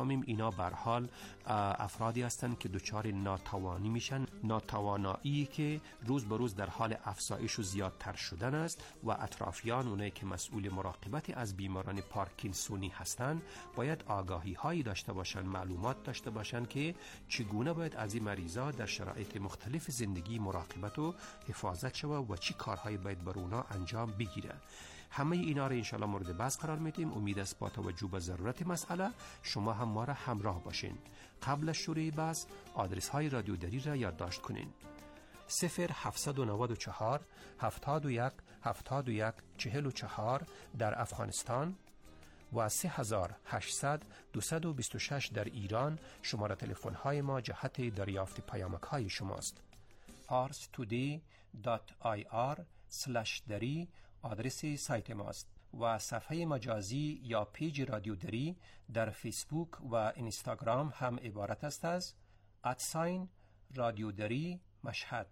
میفهمیم اینا به هر حال افرادی هستند که دچار ناتوانی میشن، ناتوانایی که روز به روز در حال افزایش و زیادتر شدن است و اطرافیان اونایی که مسئول مراقبت از بیماران پارکینسونی هستند باید آگاهی هایی داشته باشند، معلومات داشته باشند که چگونه باید از این مریضا در شرایط مختلف زندگی مراقبت و حفاظت شود و چی کارهایی باید بر اونا انجام بگیره. همه اینا رو انشالله مورد بحث قرار میدیم. امید است با توجه به ضرورت مسئله شما هم ما را همراه باشین. قبل از شروع بحث آدرس های رادیو دری را یادداشت کنین: صفر هفتصد و نود و چهار هفتاد و یک هفتاد و یک چهل و چهار در افغانستان و سه هزار و هشتصد دویست و بیست و شش در ایران. شماره تلفن های ما جهت دریافت پیامک های شماست. آرس تودی دات آی آر سلش دری آدرس سایت ماست و صفحه مجازی یا پیج رادیو دری در فیسبوک و اینستاگرام هم عبارت است از ادساین رادیو دری مشهد.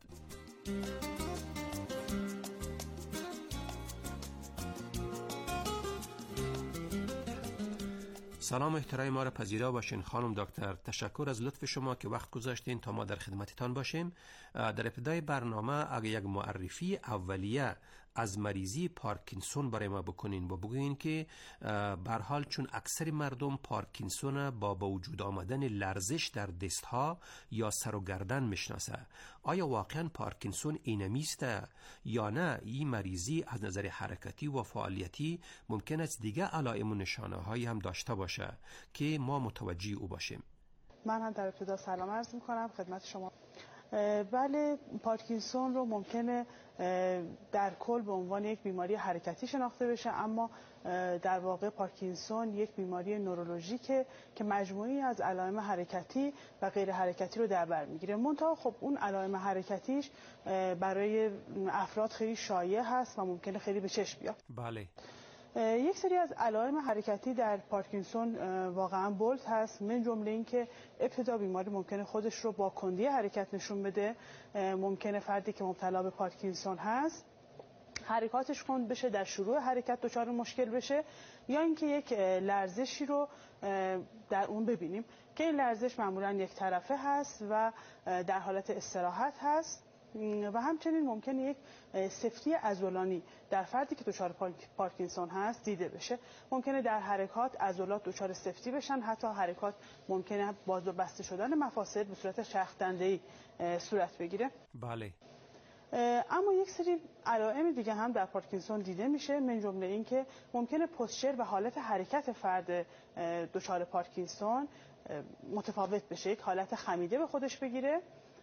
سلام احترام ما را پذیرا باشین خانم دکتر. تشکر از لطف شما که وقت گذاشتین تا ما در خدمتتان باشیم. در ابتدای برنامه اگه یک معرفی اولیه از مریضی پارکینسون برای ما بکنین و بگوین که به هر حال چون اکثر مردم پارکینسون با به وجود آمدن لرزش در دستها یا سر و گردن میشناسه، آیا واقعا پارکینسون اینمیست یا نه این مریضی از نظر حرکتی و فعالیتی ممکن است دیگه علائم و نشانه هایی هم داشته باشه که ما متوجه او باشیم؟ من هم در ابتدا سلام عرض میکنم خدمت شما. بله، پارکینسون رو ممکنه در کل به عنوان یک بیماری حرکتی شناخته بشه، اما در واقع پارکینسون یک بیماری نورولوژیکه که مجموعی از علائم حرکتی و غیر حرکتی رو در بر میگیره. منتها خب اون علائم حرکتیش برای افراد خیلی شایع هست و ممکنه خیلی به چشم بیاد. بله. یک سری از علائم حرکتی در پارکینسون واقعا بولد هست، من جمله این که ابتدا بیماری ممکنه خودش رو با کندی حرکت نشون بده. ممکنه فردی که مبتلا به پارکینسون هست حرکاتش کند بشه، در شروع حرکت دچار مشکل بشه، یا اینکه یک لرزشی رو در اون ببینیم که این لرزش معمولا یک طرفه هست و در حالت استراحت هست و همچنین ممکنه یک سفتی عضلانی در فردی که دچار پارکینسون هست دیده بشه. ممکنه در حرکات عضلات دچار سفتی بشن، حتی حرکات ممکنه باز و بسته شدن مفاصل به صورت چرخ‌دنده‌ای صورت بگیره. بله. اما یک سری علائم دیگه هم در پارکینسون دیده میشه، من جمله این که ممکنه پوزچر و حالت حرکت فرد دچار پارکینسون متفاوت بشه، یک حالت خمیده به خودش بگیره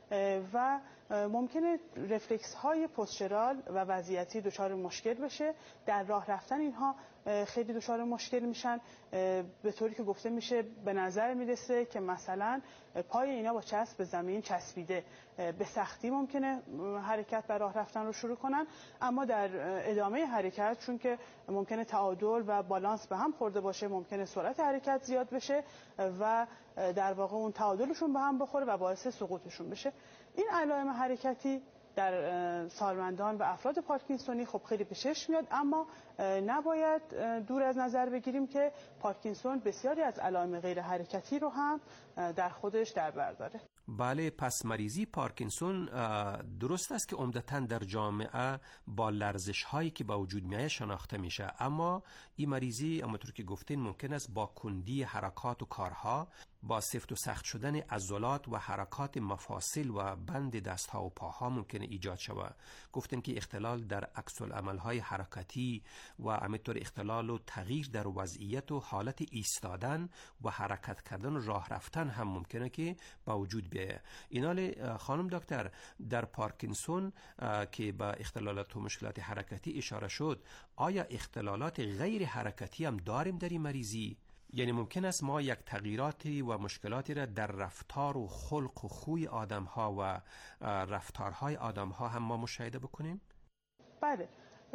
و ممکنه رفلکس های پوزچرال و وضعیتی دچار مشکل بشه. در راه رفتن اینها خیلی دچار مشکل میشن، به طوری که گفته میشه به نظر میرسه که مثلا پای اینا با چسب به زمین چسبیده، به سختی ممکنه حرکت و راه رفتن رو شروع کنن، اما در ادامه حرکت چون که ممکنه تعادل و بالانس به هم خورده باشه ممکنه سرعت حرکت زیاد بشه و در واقع اون تعادلشون به هم بخوره و باعث سقوطشون بشه. این علائم حرکتی در سالمندان و افراد پارکینسونی خب خیلی به چشم میاد، اما نباید دور از نظر بگیریم که پارکینسون بسیاری از علائم غیر حرکتی رو هم در خودش در بر داره. بله، پس مریضی پارکینسون درست است که عمدتاً در جامعه با لرزش هایی که با وجود میاد شناخته میشه، اما این مریضی همونطور که گفتین ممکن است با کندی حرکات و کارها، با سفت و سخت شدن عضلات و حرکات مفاصل و بند دستها و پاها ممکنه ایجاد شود. گفتن که اختلال در عکس العمل‌های حرکتی و همینطور اختلال و تغییر در وضعیت و حالت ایستادن و حرکت کردن و راه رفتن هم ممکنه که با وجود بیاید. اینال خانم دکتر، در پارکینسون که با اختلالات و مشکلات حرکتی اشاره شد، آیا اختلالات غیر حرکتی هم داریم در این مریضی؟ یعنی ممکن است ما یک تغییراتی و مشکلاتی را در رفتار و خلق و خوی آدم ها و رفتارهای آدم ها هم ما مشاهده بکنیم؟ بله،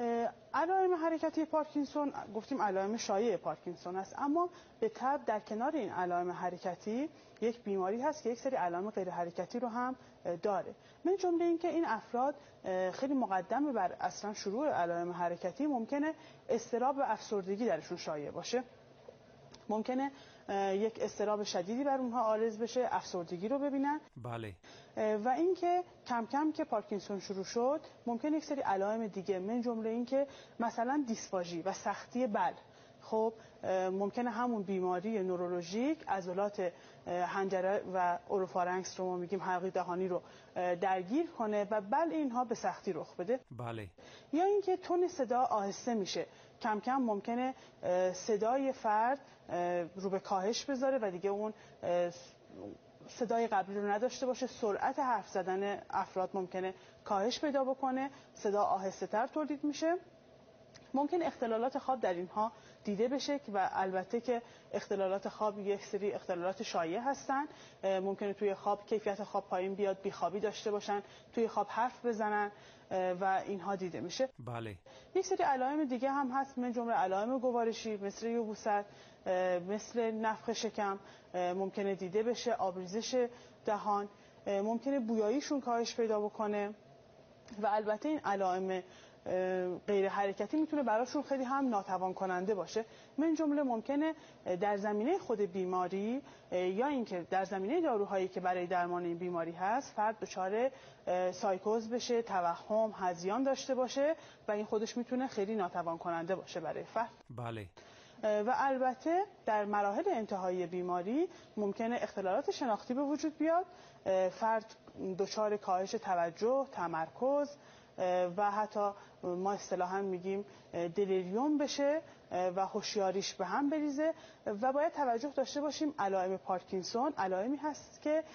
علائم حرکتی پارکینسون گفتیم علائم شایع پارکینسون است، اما به طب در کنار این علائم حرکتی یک بیماری هست که یک سری علائم غیر حرکتی رو هم داره. من جمله این که این افراد خیلی مقدم بر اصلا شروع علائم حرکتی ممکنه اضطراب و افسردگی درشون شایع باشه. ممکنه یک اضطراب شدیدی بر اونها عارض بشه، افسردگی رو ببینن. بله. و اینکه کم کم که پارکینسون شروع شد ممکنه یک سری علائم دیگه من جمله اینکه مثلا دیسفاژی و سختی بل، خب ممکنه همون بیماری نورولوژیک عضلات حنجره و اوروفارنکس رو ما میگیم حلقه دهانی رو درگیر کنه و بل اینها به سختی رخ بده. بله. یا اینکه تون صدا آهسته میشه، کم کم ممکنه صدای فرد رو به کاهش بذاره و دیگه اون صدای قبلی رو نداشته باشه، سرعت حرف زدن افراد ممکنه کاهش پیدا بکنه، صدا آهسته تر تولید میشه. ممکن اختلالات خواب در اینها دیده بشه و البته که اختلالات خواب یک سری اختلالات شایع هستن. ممکنه توی خواب کیفیت خواب پایین بیاد، بیخوابی داشته باشن، توی خواب حرف بزنن و اینها دیده میشه. بله. یک سری علائم دیگه هم هست من جمله علائم گوارشی مثل یبوست، مثل نفخ شکم ممکنه دیده بشه، آبریزش دهان، ممکنه بویاییشون کاهش پیدا بکنه و البته این علائم غیر حرکتی میتونه براشون خیلی هم ناتوان کننده باشه. من جمله ممکنه در زمینه خود بیماری یا اینکه در زمینه داروهایی که برای درمان این بیماری هست فرد دچار سایکوز بشه، توهم، هذیان داشته باشه و این خودش میتونه خیلی ناتوان کننده باشه برای فرد. بله. و البته در مراحل انتهایی بیماری ممکنه اختلالات شناختی به وجود بیاد، فرد دچار کاهش توجه، تمرکز و حتی ما اصطلاحاً میگیم دلیریوم بشه و هوشیاریش به هم بریزه. و باید توجه داشته باشیم علائم پارکینسون علائمی هست که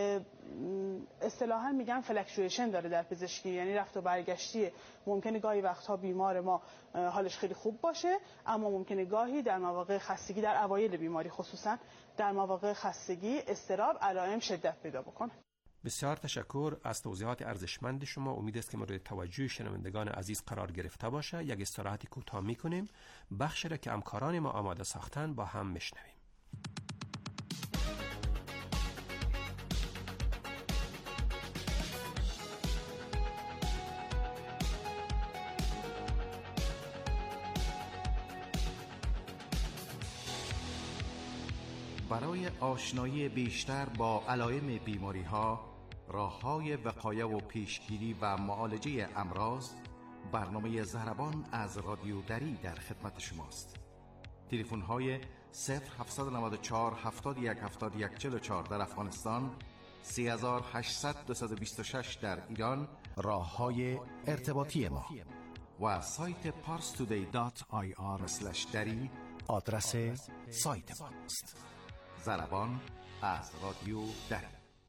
اصطلاحاً میگن فلکچویشن داره در پزشکی، یعنی رفت و برگشتیه. ممکنه گاهی وقتها بیمار ما حالش خیلی خوب باشه اما ممکنه گاهی در مواقع خستگی، در اوایل بیماری خصوصاً در مواقع خستگی، اضطراب، علائم شدت پیدا بکنه. بسیار تشکر از توضیحات ارزشمند شما. امید است که مورد توجه شنوندگان عزیز قرار گرفته باشه. یک استراحت کوتاه می‌کنیم، بخشی را که همکاران ما آماده ساختن با هم میشنویم. برای آشنایی بیشتر با علائم بیماری‌ها، راه‌های وقایه و پیشگیری و معالجه امراض، برنامه زهربان از رادیو دری در خدمت شماست. تلفن‌های صفر هفت نه چهار هفتاد و یک هفتاد و یک چهل و چهار در افغانستان، سه هشت صفر صفر دو دو شش در ایران، راه‌های ارتباطی ما و سایت پارس تودی دات آی آر اسلش دری آدرس سایت ماست. زربان از رادیو دری.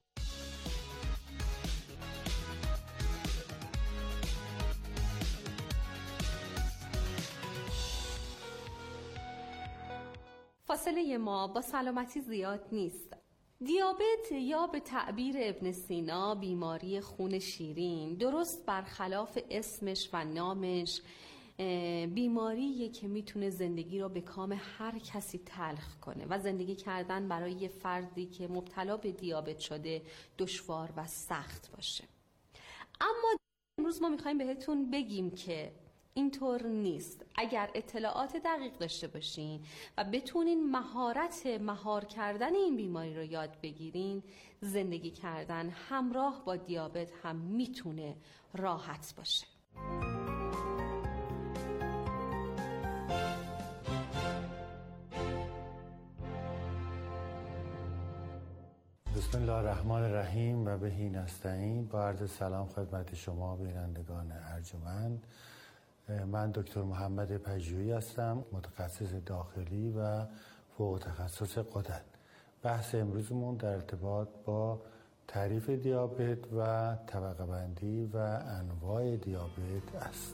فاصله ما با سلامتی زیاد نیست. دیابت یا به تعبیر ابن سینا بیماری خون شیرین، درست برخلاف اسمش و نامش، بیماریه که میتونه زندگی رو به کام هر کسی تلخ کنه و زندگی کردن برای یه فردی که مبتلا به دیابت شده دشوار و سخت باشه. اما امروز ما میخوایم بهتون بگیم که اینطور نیست. اگر اطلاعات دقیق داشته باشین و بتونین مهارت مهار کردن این بیماری رو یاد بگیرین، زندگی کردن همراه با دیابت هم میتونه راحت باشه. بسم الله الرحمن الرحیم و بهی نستعین. با عرض سلام خدمت شما بینندگان ارجمند. من دکتر محمد پژوهی هستم، متخصص داخلی و فوق تخصص غدد. بحث امروزمون در ارتباط با تعریف دیابت و طبقه بندی و انواع دیابت است.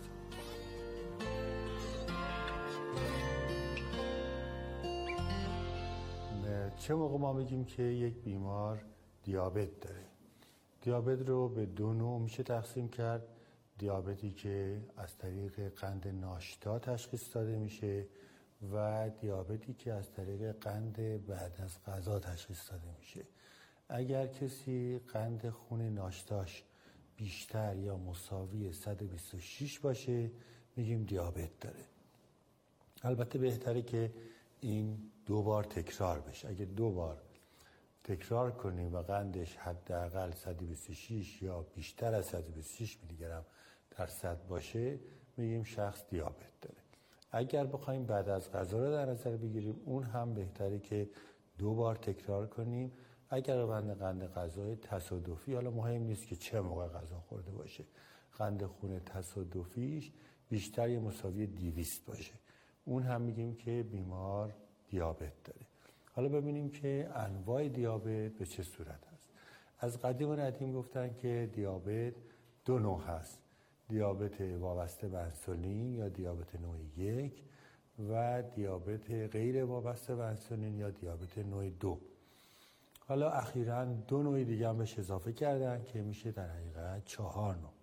چه موقع ما میگیم که یک بیمار دیابت داره؟ دیابت رو به دو نوع میشه تقسیم کرد. دیابتی که از طریق قند ناشتا تشخیص داده میشه و دیابتی که از طریق قند بعد از غذا تشخیص داده میشه. اگر کسی قند خون ناشتاش بیشتر یا مساوی صد و بیست و شش باشه میگیم دیابت داره. البته بهتره که این دو بار تکرار بشه. اگه دو بار تکرار کنیم و قندش حداقل صد و بیست و شش یا بیشتر از صد و بیست و شش میلی گرم در صد باشه میگیم شخص دیابت داره. اگر بخوایم بعد از غذا رو در نظر بگیریم اون هم بهتره که دو بار تکرار کنیم. اگر روند قند غذای تصادفی، حالا مهم نیست که چه موقع غذا خورده باشه، قند خون تصادفیش بیشتر یا مساوی دویست باشه، اون هم میگیم که بیمار دیابت داره. حالا ببینیم که انواع دیابت به چه صورت هست. از قدیم و ندیم گفتن که دیابت دو نوع هست: دیابت وابسته به انسولین یا دیابت نوع یک و دیابت غیر وابسته به انسولین یا دیابت نوع دو. حالا اخیراً دو نوع دیگه هم بهش اضافه کردن که میشه در حقیقت چهار نوع.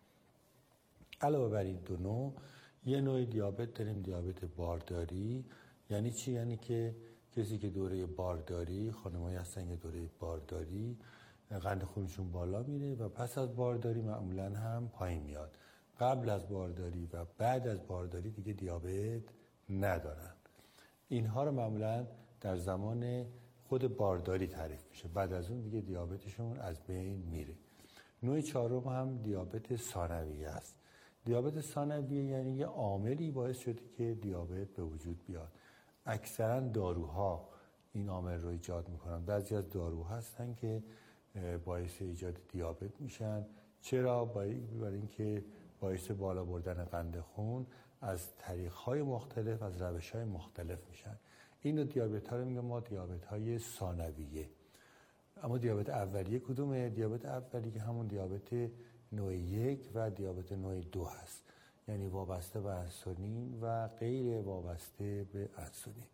علاوه بر این دو نوع یه نوع دیابت داریم، دیابت بارداری. یعنی چی؟ یعنی که کسی که دوره بارداری، خانمایی هستن که دوره بارداری قند خونشون بالا میره و پس از بارداری معمولاً هم پایین میاد. قبل از بارداری و بعد از بارداری دیگه دیابت ندارن. اینها رو معمولاً در زمان خود بارداری تعریف میشه، بعد از اون دیگه دیابتشون از بین میره. نوع چهارم هم دیابت ثانویه است. دیابت ثانویه یعنی یه عاملی باعث شده که دیابت به وجود بیاد. اکثرا داروها این عامل رو ایجاد میکنن. بعضی از داروها هستن که باعث ایجاد دیابت میشن. چرا؟ برای اینکه باعث بالا بردن قند خون از طریق‌های مختلف، از روش‌های مختلف میشن. این دو دیابت ها رو میگم ما دیابت های ثانویه. اما دیابت اولیه کدومه؟ دیابت اولیه همون دیابت نوع یک و دیابت نوع دو هست، یعنی وابسته به انسولین و غیر وابسته به انسولین.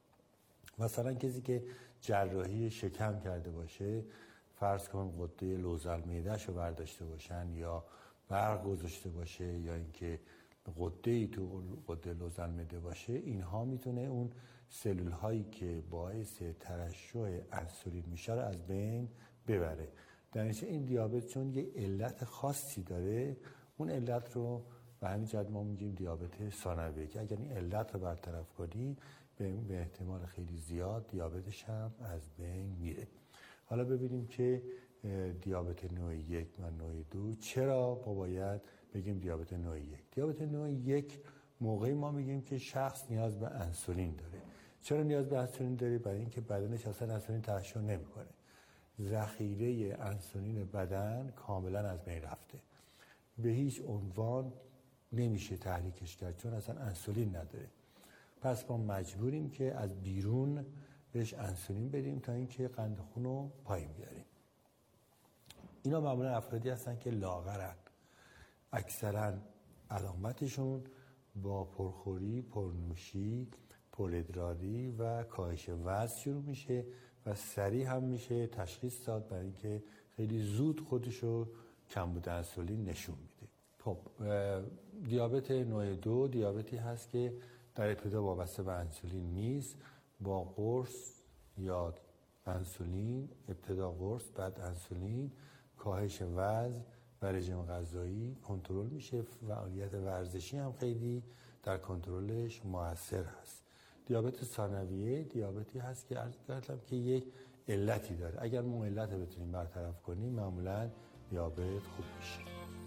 مثلا کسی که جراحی شکم کرده باشه، فرض کن غده لوزالمیده‌اش رو برداشته باشن یا برق گذاشته باشه یا اینکه غده‌ای تو غده لوزالمیده باشه، اینها میتونه اون سلول هایی که باعث ترشح انسولین میشه رو از بین ببره. در نتیجه این دیابت چون یه علت خاصی داره، اون علت رو به همین جهت ما میگیم دیابت ثانویه که اگر این علت رو برطرف کنی به احتمال خیلی زیاد دیابتش هم از بین میره. حالا ببینیم که دیابت نوع یک و نوع دو چرا ما باید بگیم دیابت نوع یک. دیابت نوع یک موقعی ما میگیم که شخص نیاز به انسولین داره. چرا نیاز به انسولین داره؟ برای اینکه بدنش اصلا انسولین ترشح نمیکنه. ذخیره انسولین بدن کاملا از بین رفته. به هیچ عنوان نمیشه تحریکش کرد چون اصلا انسولین نداره. پس ما مجبوریم که از بیرون بهش انسولین بدیم تا اینکه قند خون رو پایین بیاریم. اینا معمولا افرادی هستن که لاغرن. اکثرا علامتشون با پرخوری، پرنوشی، پرادراری و کاهش وزن شروع میشه و سریع هم میشه تشخیص داد برای اینکه خیلی زود خودشو کمبود انسولین نشون میده. خب دیابت نوع دو دیابتی هست که در ابتدا وابسته به انسولین نیست، با قرص یا انسولین، ابتدا قرص بعد انسولین، کاهش وزن و رژیم غذایی کنترل میشه. فعالیت ورزشی هم خیلی در کنترلش موثر هست. دیابت ثانویه دیابتی هست که عرض کردم که یک علتی داره. اگر ما علت رو بتونیم برطرف کنیم معمولا دیابت خوب میشه.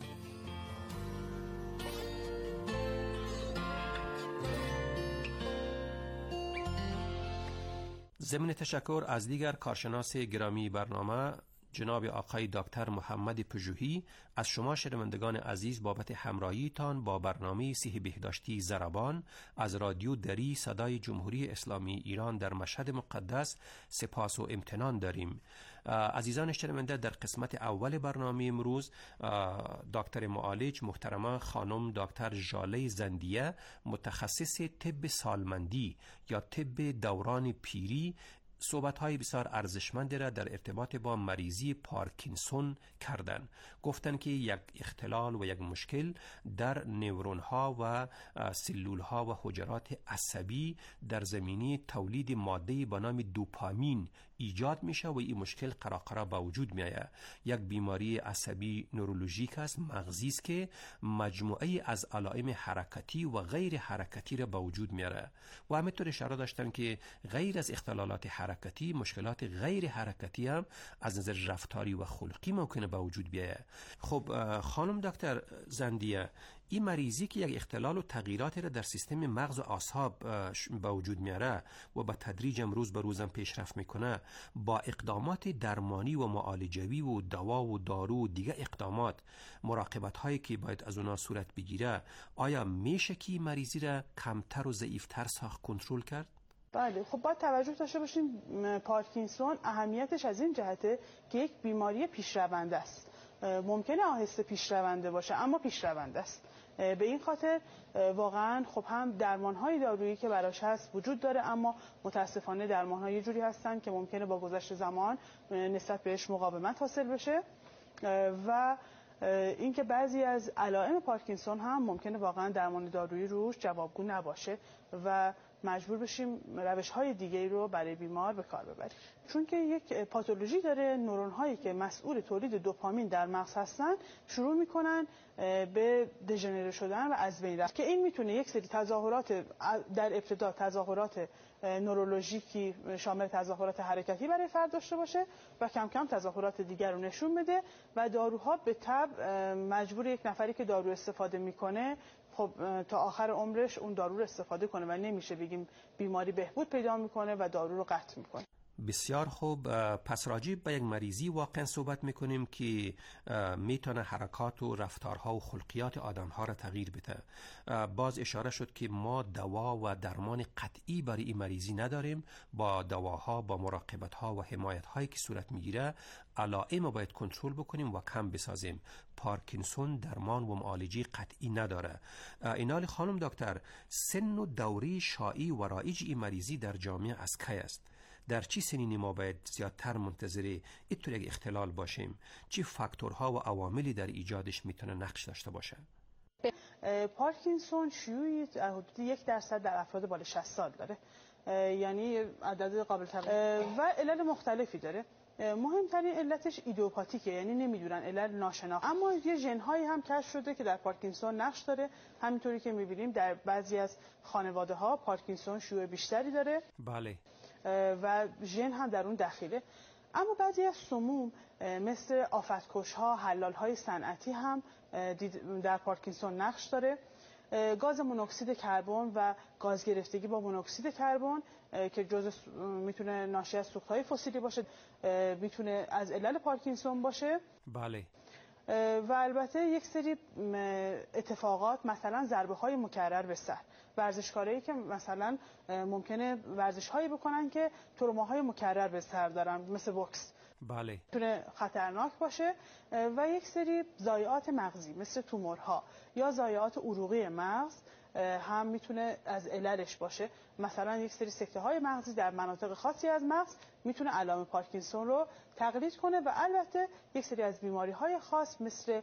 ضمن تشکر از دیگر کارشناس گرامی برنامه جناب آقای دکتر محمد پژوهی، از شما شنوندگان عزیز بابت همراهیتان با برنامه صحت بهداشتی ضربان از رادیو دری صدای جمهوری اسلامی ایران در مشهد مقدس سپاس و امتنان داریم. عزیزان شنونده، در قسمت اول برنامه امروز دکتر معالج محترمه خانم دکتر ژاله زندیه، متخصص طب سالمندی یا طب دوران پیری، صحبت‌های بسیار ارزشمندی را در ارتباط با مریضی پارکینسون کردند. گفتند که یک اختلال و یک مشکل در نورون‌ها و سلول‌ها و حجرات عصبی در زمینه تولید ماده به نام دوپامین ایجاد میشه و این مشکل قراقرا با وجود میایه. یک بیماری عصبی نورولوژیک است، مغزی است که مجموعه از علائم حرکتی و غیر حرکتی را با وجود میاره و همینطور اشاره داشتن که غیر از اختلالات حرکتی، مشکلات غیر حرکتی هم از نظر رفتاری و خلقی ممکنه با وجود بیایه. خب خانم دکتر زندیه، این مریضی که یک اختلال و تغییراتی را در سیستم مغز و اعصاب با وجود میاره و با تدریج روز به روزم پیشرفت میکنه، با اقدامات درمانی و معالجوی و دوا و دارو و دیگه اقدامات، مراقبت هایی که باید از اونا صورت بگیره، آیا میشه که این مریضی را کمتر و ضعیفتر ساخت، کنترل کرد؟ بله، خب باید توجه داشته باشیم پارکینسون اهمیتش از این جهته که یک بیماری پیشرونده است. ممکنه آهسته پیشرونده باشه اما پیشرونده است. به این خاطر واقعا خب هم درمان‌های دارویی که براش هست وجود داره، اما متاسفانه درمان‌ها یه جوری هستن که ممکنه با گذشت زمان نسبت بهش مقاومت حاصل بشه و اینکه بعضی از علائم پارکینسون هم ممکنه واقعا درمان دارویی روش جوابگو نباشه و مجبور بشیم روش‌های دیگه‌ای رو برای بیمار به کار ببریم. چون که یک پاتولوژی داره، نورون‌هایی که مسئول تولید دوپامین در مغز هستن شروع می‌کنن به دژنره شدن و از بین رفتن که این میتونه یک سری تظاهرات در ابتدا تظاهرات نورولوژیکی شامل تظاهرات حرکتی برای فرد داشته باشه و کم کم تظاهرات دیگر رو نشون بده و داروها به تبع مجبور یک نفری که دارو استفاده میکنه خب تا آخر عمرش اون دارو رو استفاده کنه و نمیشه بگیم بیماری بهبود پیدا میکنه و دارو رو قطع میکنه. بسیار خوب. پس راجع به یک مریضی واقعا صحبت میکنیم که میتونه حرکات و رفتارها و خلقیات آدمها را تغییر بده. باز اشاره شد که ما دوا و درمان قطعی برای این مریضی نداریم. با دواها، با مراقبتها و حمایتهایی که صورت میگیره علائم باید کنترل بکنیم و کم بسازیم. پارکینسون درمان و معالجه قطعی نداره. اینال خانم دکتر، سن و دوره شایع و رایج این مریضی در جامعه از کی است؟ در چی سنینی ما باید زیادتر منتظر اینطور یک اختلال باشیم؟ چی فاکتورها و عواملی در ایجادش میتونه نقش داشته باشه؟ پارکینسون شیوعی حدود یک درصد در افراد بالای شصت سال داره، یعنی عدد قابل تغییر و علل مختلفی داره. مهمترین علتش ایدیوپاتیکه، یعنی نمیدونن، علل ناشناخته. اما یه ژن‌هایی هم کشف شده که در پارکینسون نقش داره. همینطوری که می‌بینیم در بعضی از خانواده‌ها پارکینسون شیوع بیشتری داره. بله. و ژن هم در اون دخیله. اما بعضی از سموم مثل آفتکش‌ها، حلال‌های صنعتی هم در پارکینسون نقش داره. گاز مونوکسید کربن و گاز گرفتگی با مونوکسید کربن که جزء میتونه ناشی از سوخت‌های فسیلی باشه، میتونه از علل پارکینسون باشه. بله. و البته یک سری اتفاقات، مثلا ضربه‌های مکرر به سر، ورزشکارایی که مثلا ممکنه ورزش‌هایی بکنن که تروماهای مکرر به سر دارن مثل بوکس، بله، میتونه خطرناک باشه. و یک سری ضایعات مغزی مثل تومورها یا ضایعات عروقی مغز هم میتونه از عللش باشه. مثلا یک سری سکته‌های مغزی در مناطق خاصی از مغز میتونه علائم پارکینسون رو تقلید کنه. و البته یک سری از بیماری‌های خاص مثل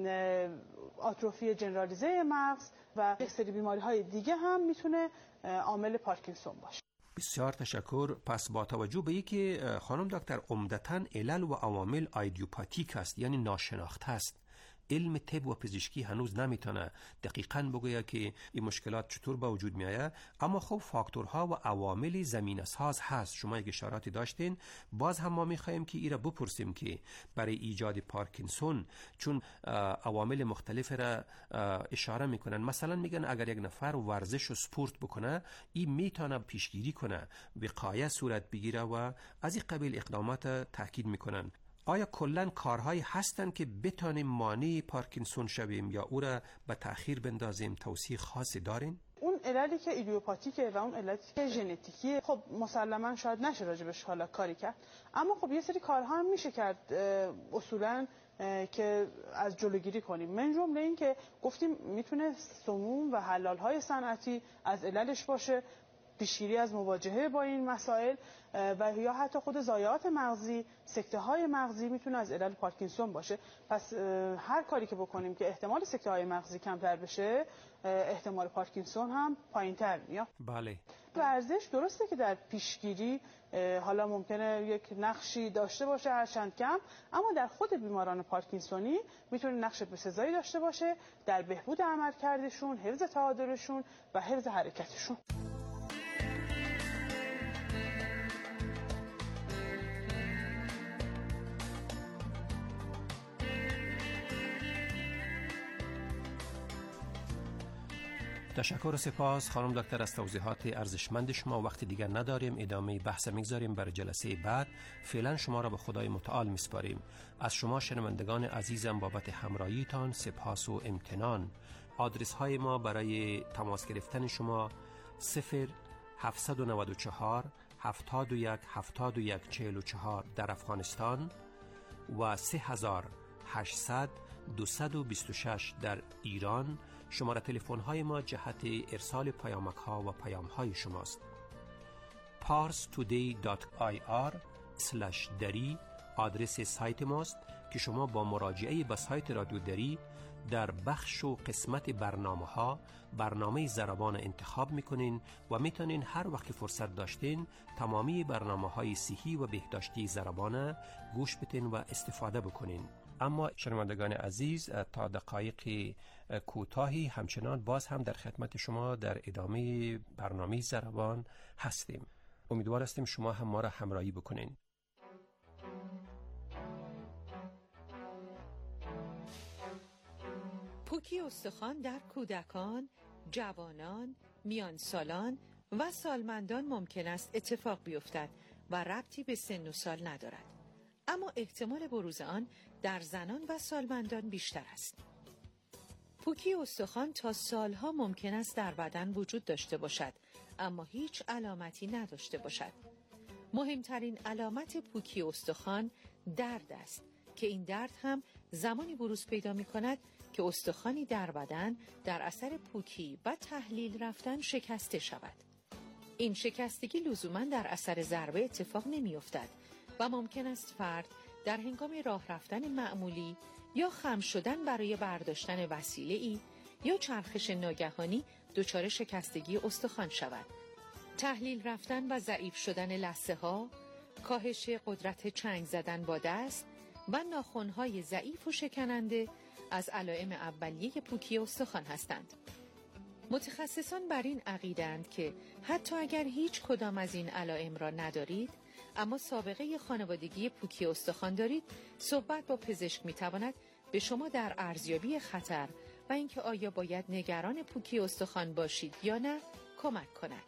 آتروفی جنرالیزه مغز و یک سری بیماری‌های دیگه هم میتونه عامل پارکینسون باشه. بسیار تشکر. پس با توجه به اینکه خانم دکتر عمدتاً علل و عوامل ایدیوپاتیک است، یعنی ناشناخته است، علم طب و پزشکی هنوز نمیتونه دقیقاً بگوید که این مشکلات چطور به وجود میآید، اما خب فاکتورها و عوامل زمینه ساز هست. شما یک اشاراتی داشتین، باز هم ما میخوایم که ایرا بپرسیم که برای ایجاد پارکینسون، چون عوامل مختلف را اشاره میکنن، مثلا میگن اگر یک نفر ورزش و سپورت بکنه این میتونه پیشگیری کنه، وقایه صورت بگیره و از این قبیل اقدامات تاکید میکنن. آیا کلن کارهایی هستن که بتانیم مانع پارکینسون شویم یا او را به تأخیر بندازیم؟ توصیه خاصی دارین؟ اون عللی که ایدیوپاتیکه و اون عللی که ژنتیکیه خب مسلما شاید نشه راجبش حالا کاری کرد، اما خب یه سری کارها هم میشه کرد اصولا که از جلوگیری کنیم. من جمله این که گفتیم میتونه سموم و حلال‌های صنعتی از عللش باشه. پیشگیری از مواجهه با این مسائل و یا حتی خود ضایعات مغزی، سکته های مغزی میتونه از علل پارکینسون باشه. پس هر کاری که بکنیم که احتمال سکته های مغزی کمتر بشه، احتمال پارکینسون هم پایینتر میاد. بله. ورزش درسته که در پیشگیری حالا ممکنه یک نقشی داشته باشه هرچند کم، اما در خود بیماران پارکینسونی میتونه نقش بسزایی داشته باشه در بهبود عملکردشون، حفظ تعادلشون و حفظ حرکتشون. تشکر و سپاس خانم دکتر از توضیحات ارزشمند شما. وقتی دیگر نداریم، ادامه بحث میگذاریم برای جلسه بعد. فعلا شما را به خدای متعال میسپاریم. از شما شنوندگان عزیزم بابت همراهیتان سپاس و امتنان. آدرس های ما برای تماس گرفتن شما صفر هفت نه چهار هفتاد و یک هفتاد و یک چهل و چهار در افغانستان و سه هزار و هشتصد دویست و بیست و شش در ایران. شماره تلفن های ما جهت ارسال پیامک ها و پیام های شماست. پارس تودی دات آی آر اسلش دری آدرس سایت ماست که شما با مراجعه به سایت رادیو دری در بخش و قسمت برنامه ها برنامه زربان انتخاب میکنین و میتونین هر وقت فرصت داشتین تمامی برنامه های صحی و بهداشتی زربان گوش بتین و استفاده بکنین. اما شنوندگان عزیز، تا دقایق کوتاهی همچنان باز هم در خدمت شما در ادامه برنامه زربان هستیم. امیدوار هستیم شما هم ما را همراهی بکنین. پوکی استخوان در کودکان، جوانان، میان سالان و سالمندان ممکن است اتفاق بیفتد و ربطی به سن و سال ندارد. اما احتمال بروز آن در زنان و سالمندان بیشتر است. پوکی استخوان تا سالها ممکن است در بدن وجود داشته باشد، اما هیچ علامتی نداشته باشد. مهمترین علامت پوکی استخوان درد است که این درد هم زمانی بروز پیدا می کند که استخوانی در بدن در اثر پوکی و تحلیل رفتن شکسته شود. این شکستگی لزوما در اثر ضربه اتفاق نمی افتد و ممکن است فرد در هنگام راه رفتن معمولی یا خم شدن برای برداشتن وسیله‌ای یا چرخش ناگهانی دچار شکستگی استخوان شود. تحلیل رفتن و ضعیف شدن لثه ها، کاهش قدرت چنگ زدن با دست و ناخن‌های ضعیف و شکننده از علائم اولیه پوکی استخوان هستند. متخصصان بر این عقیده‌اند که حتی اگر هیچ کدام از این علائم را ندارید، اما سابقه خانوادگی پوکی استخوان دارید، صحبت با پزشک می‌تواند به شما در ارزیابی خطر و اینکه آیا باید نگران پوکی استخوان باشید یا نه کمک کند.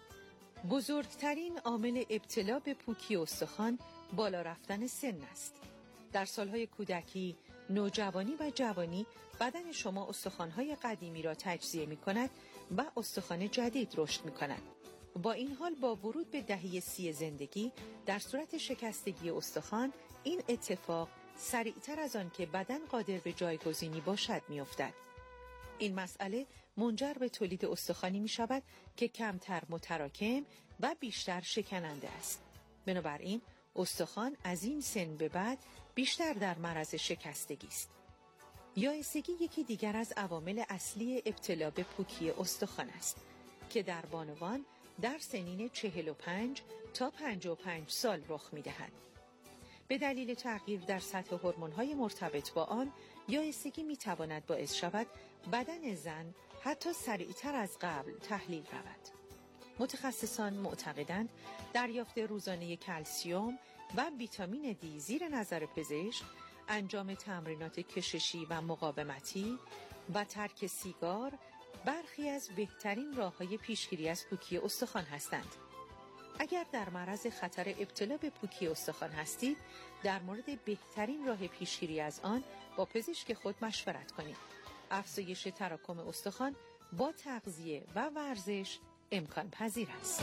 بزرگترین عامل ابتلا به پوکی استخوان بالا رفتن سن است. در سالهای کودکی، نوجوانی و جوانی بدن شما استخوان‌های قدیمی را تجزیه می‌کند و استخوان جدید رشد می‌کند. با این حال با ورود به دهه سی زندگی در صورت شکستگی استخوان این اتفاق سریعتر از آن که بدن قادر به جایگزینی باشد می‌افتد. این مسئله منجر به تولید استخوانی می‌شود که کمتر متراکم و بیشتر شکننده است. بنابراین استخوان از این سن به بعد بیشتر در معرض شکستگی است. یائسگی یکی دیگر از عوامل اصلی ابتلا به پوکی استخوان است که در بانوان در سنین چهل و پنج تا پنجاه و پنج سال رخ می‌دهد. به دلیل تغییر در سطح هورمون‌های مرتبط با آن، یائسگی می‌تواند باعث شود بدن زن حتی سریعتر از قبل تحلیل رود. متخصصان معتقدند دریافت روزانه کلسیم و ویتامین دی زیر نظر پزشک، انجام تمرینات کششی و مقاومتی و ترک سیگار برخی از بهترین راه‌های پیشگیری از پوکی استخوان هستند. اگر در معرض خطر ابتلا به پوکی استخوان هستید، در مورد بهترین راه پیشگیری از آن با پزشک خود مشورت کنید. افزایش تراکم استخوان با تغذیه و ورزش امکان پذیر است.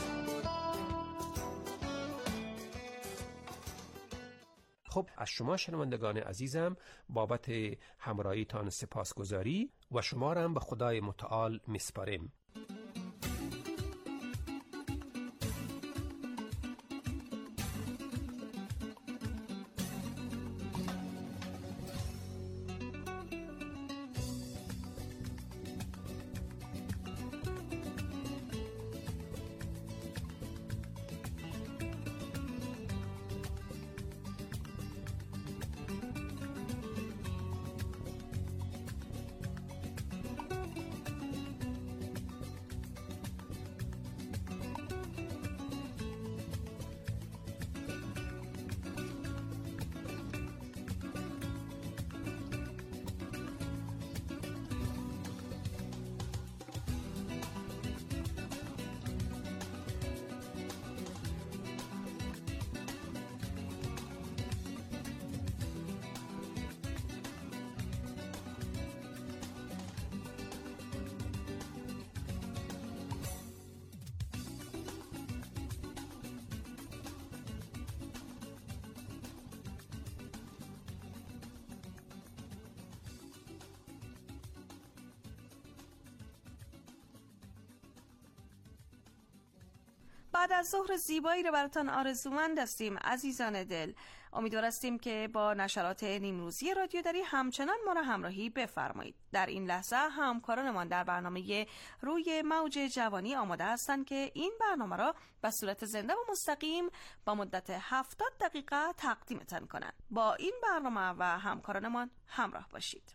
خب، از شما شنوندگان عزیزم بابت همراهیتان سپاسگزاری و شما را هم به خدای متعال میسپاریم. بعد از ظهر زیبایی رو براتان آرزومند هستیم عزیزان دل. امیدوار هستیم که با نشرات نیمروزی رادیو دری همچنان ما را همراهی بفرمایید. در این لحظه همکارانمان در برنامه روی موج جوانی آماده هستند که این برنامه را به صورت زنده و مستقیم با مدت هفتاد دقیقه تقدیمتان کنند. با این برنامه و همکارانمان همراه باشید.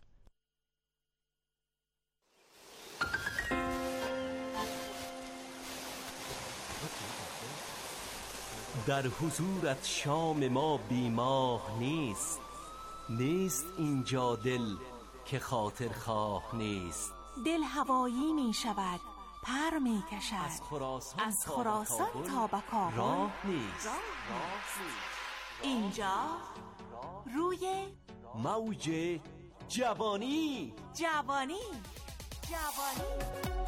در حضورت شام ما بیماه نیست، نیست اینجا دل که خاطر خواه نیست. دل هوایی می شود، پر می کشد، از خراسان, از خراسان تا به کابل راه نیست. اینجا روی موج جوانی جوانی جوانی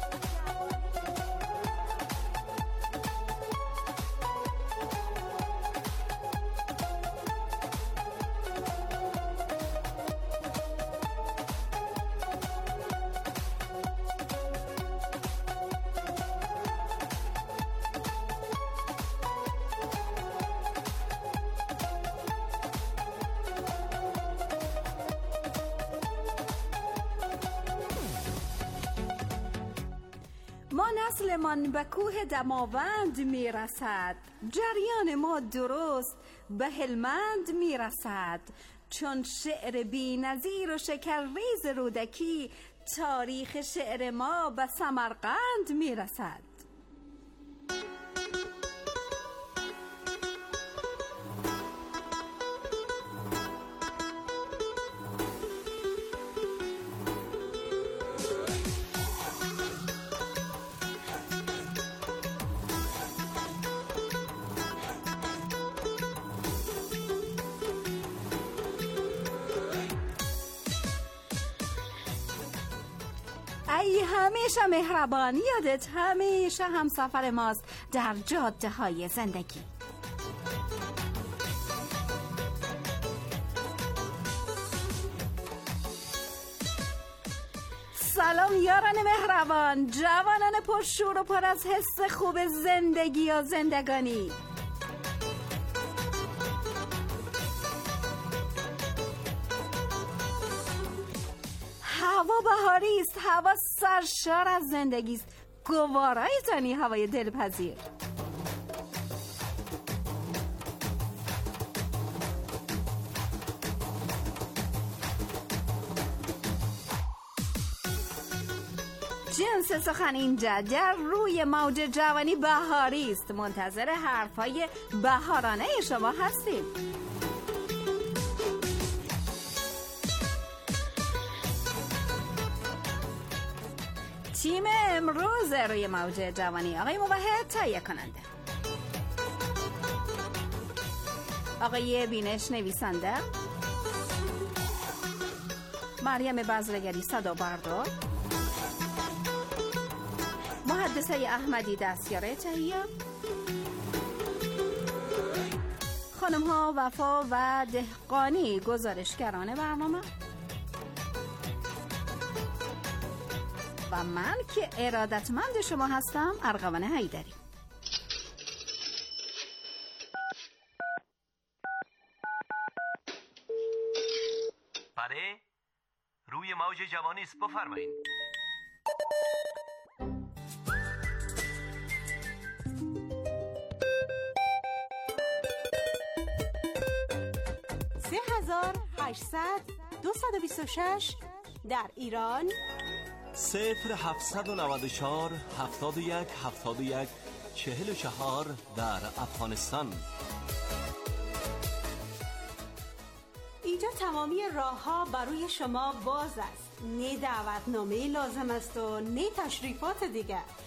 ما نسلمان به کوه دماوند می رسد، جریان ما درست به هلمند می رسد. چون شعر بی نظیر و شکرریز رودکی، تاریخ شعر ما به سمرقند می رسد. ای همیشه مهربان، یادت همیشه هم سفر ماست در جاده های زندگی. سلام یاران مهربان، جوانان پرشور و پر از حس خوب زندگی و زندگانی. هوا بهاری است، هوا سرشار از زندگی است. گوارایتانی هوای دلپذیر. جنس سخن اینجا در روی موج جوانی بهاری است. منتظر حرفای بهارانه شما هستیم. تیم امروز روی موج جوانی: آقای موحد تهیه کننده، آقای بینش نویسنده، مریم بزرگری صدا بردار، محدثه احمدی دستیار تهیه، خانم ها وفا و دهقانی گزارشگران برنامه و من که ارادتمند شما هستم، ارغوان حیدری. بله، روی موج جوانی است، بفرمایید. سه هزار هشتصد دویست و بیست و شش در ایران، صفر هفتصد و نود و چهار هفتاد و یک هفتاد و یک چهل و چهار در افغانستان. اینجا تمامی راه ها برای شما باز است. نه دعوتنامه لازم است و نه تشریفات دیگر.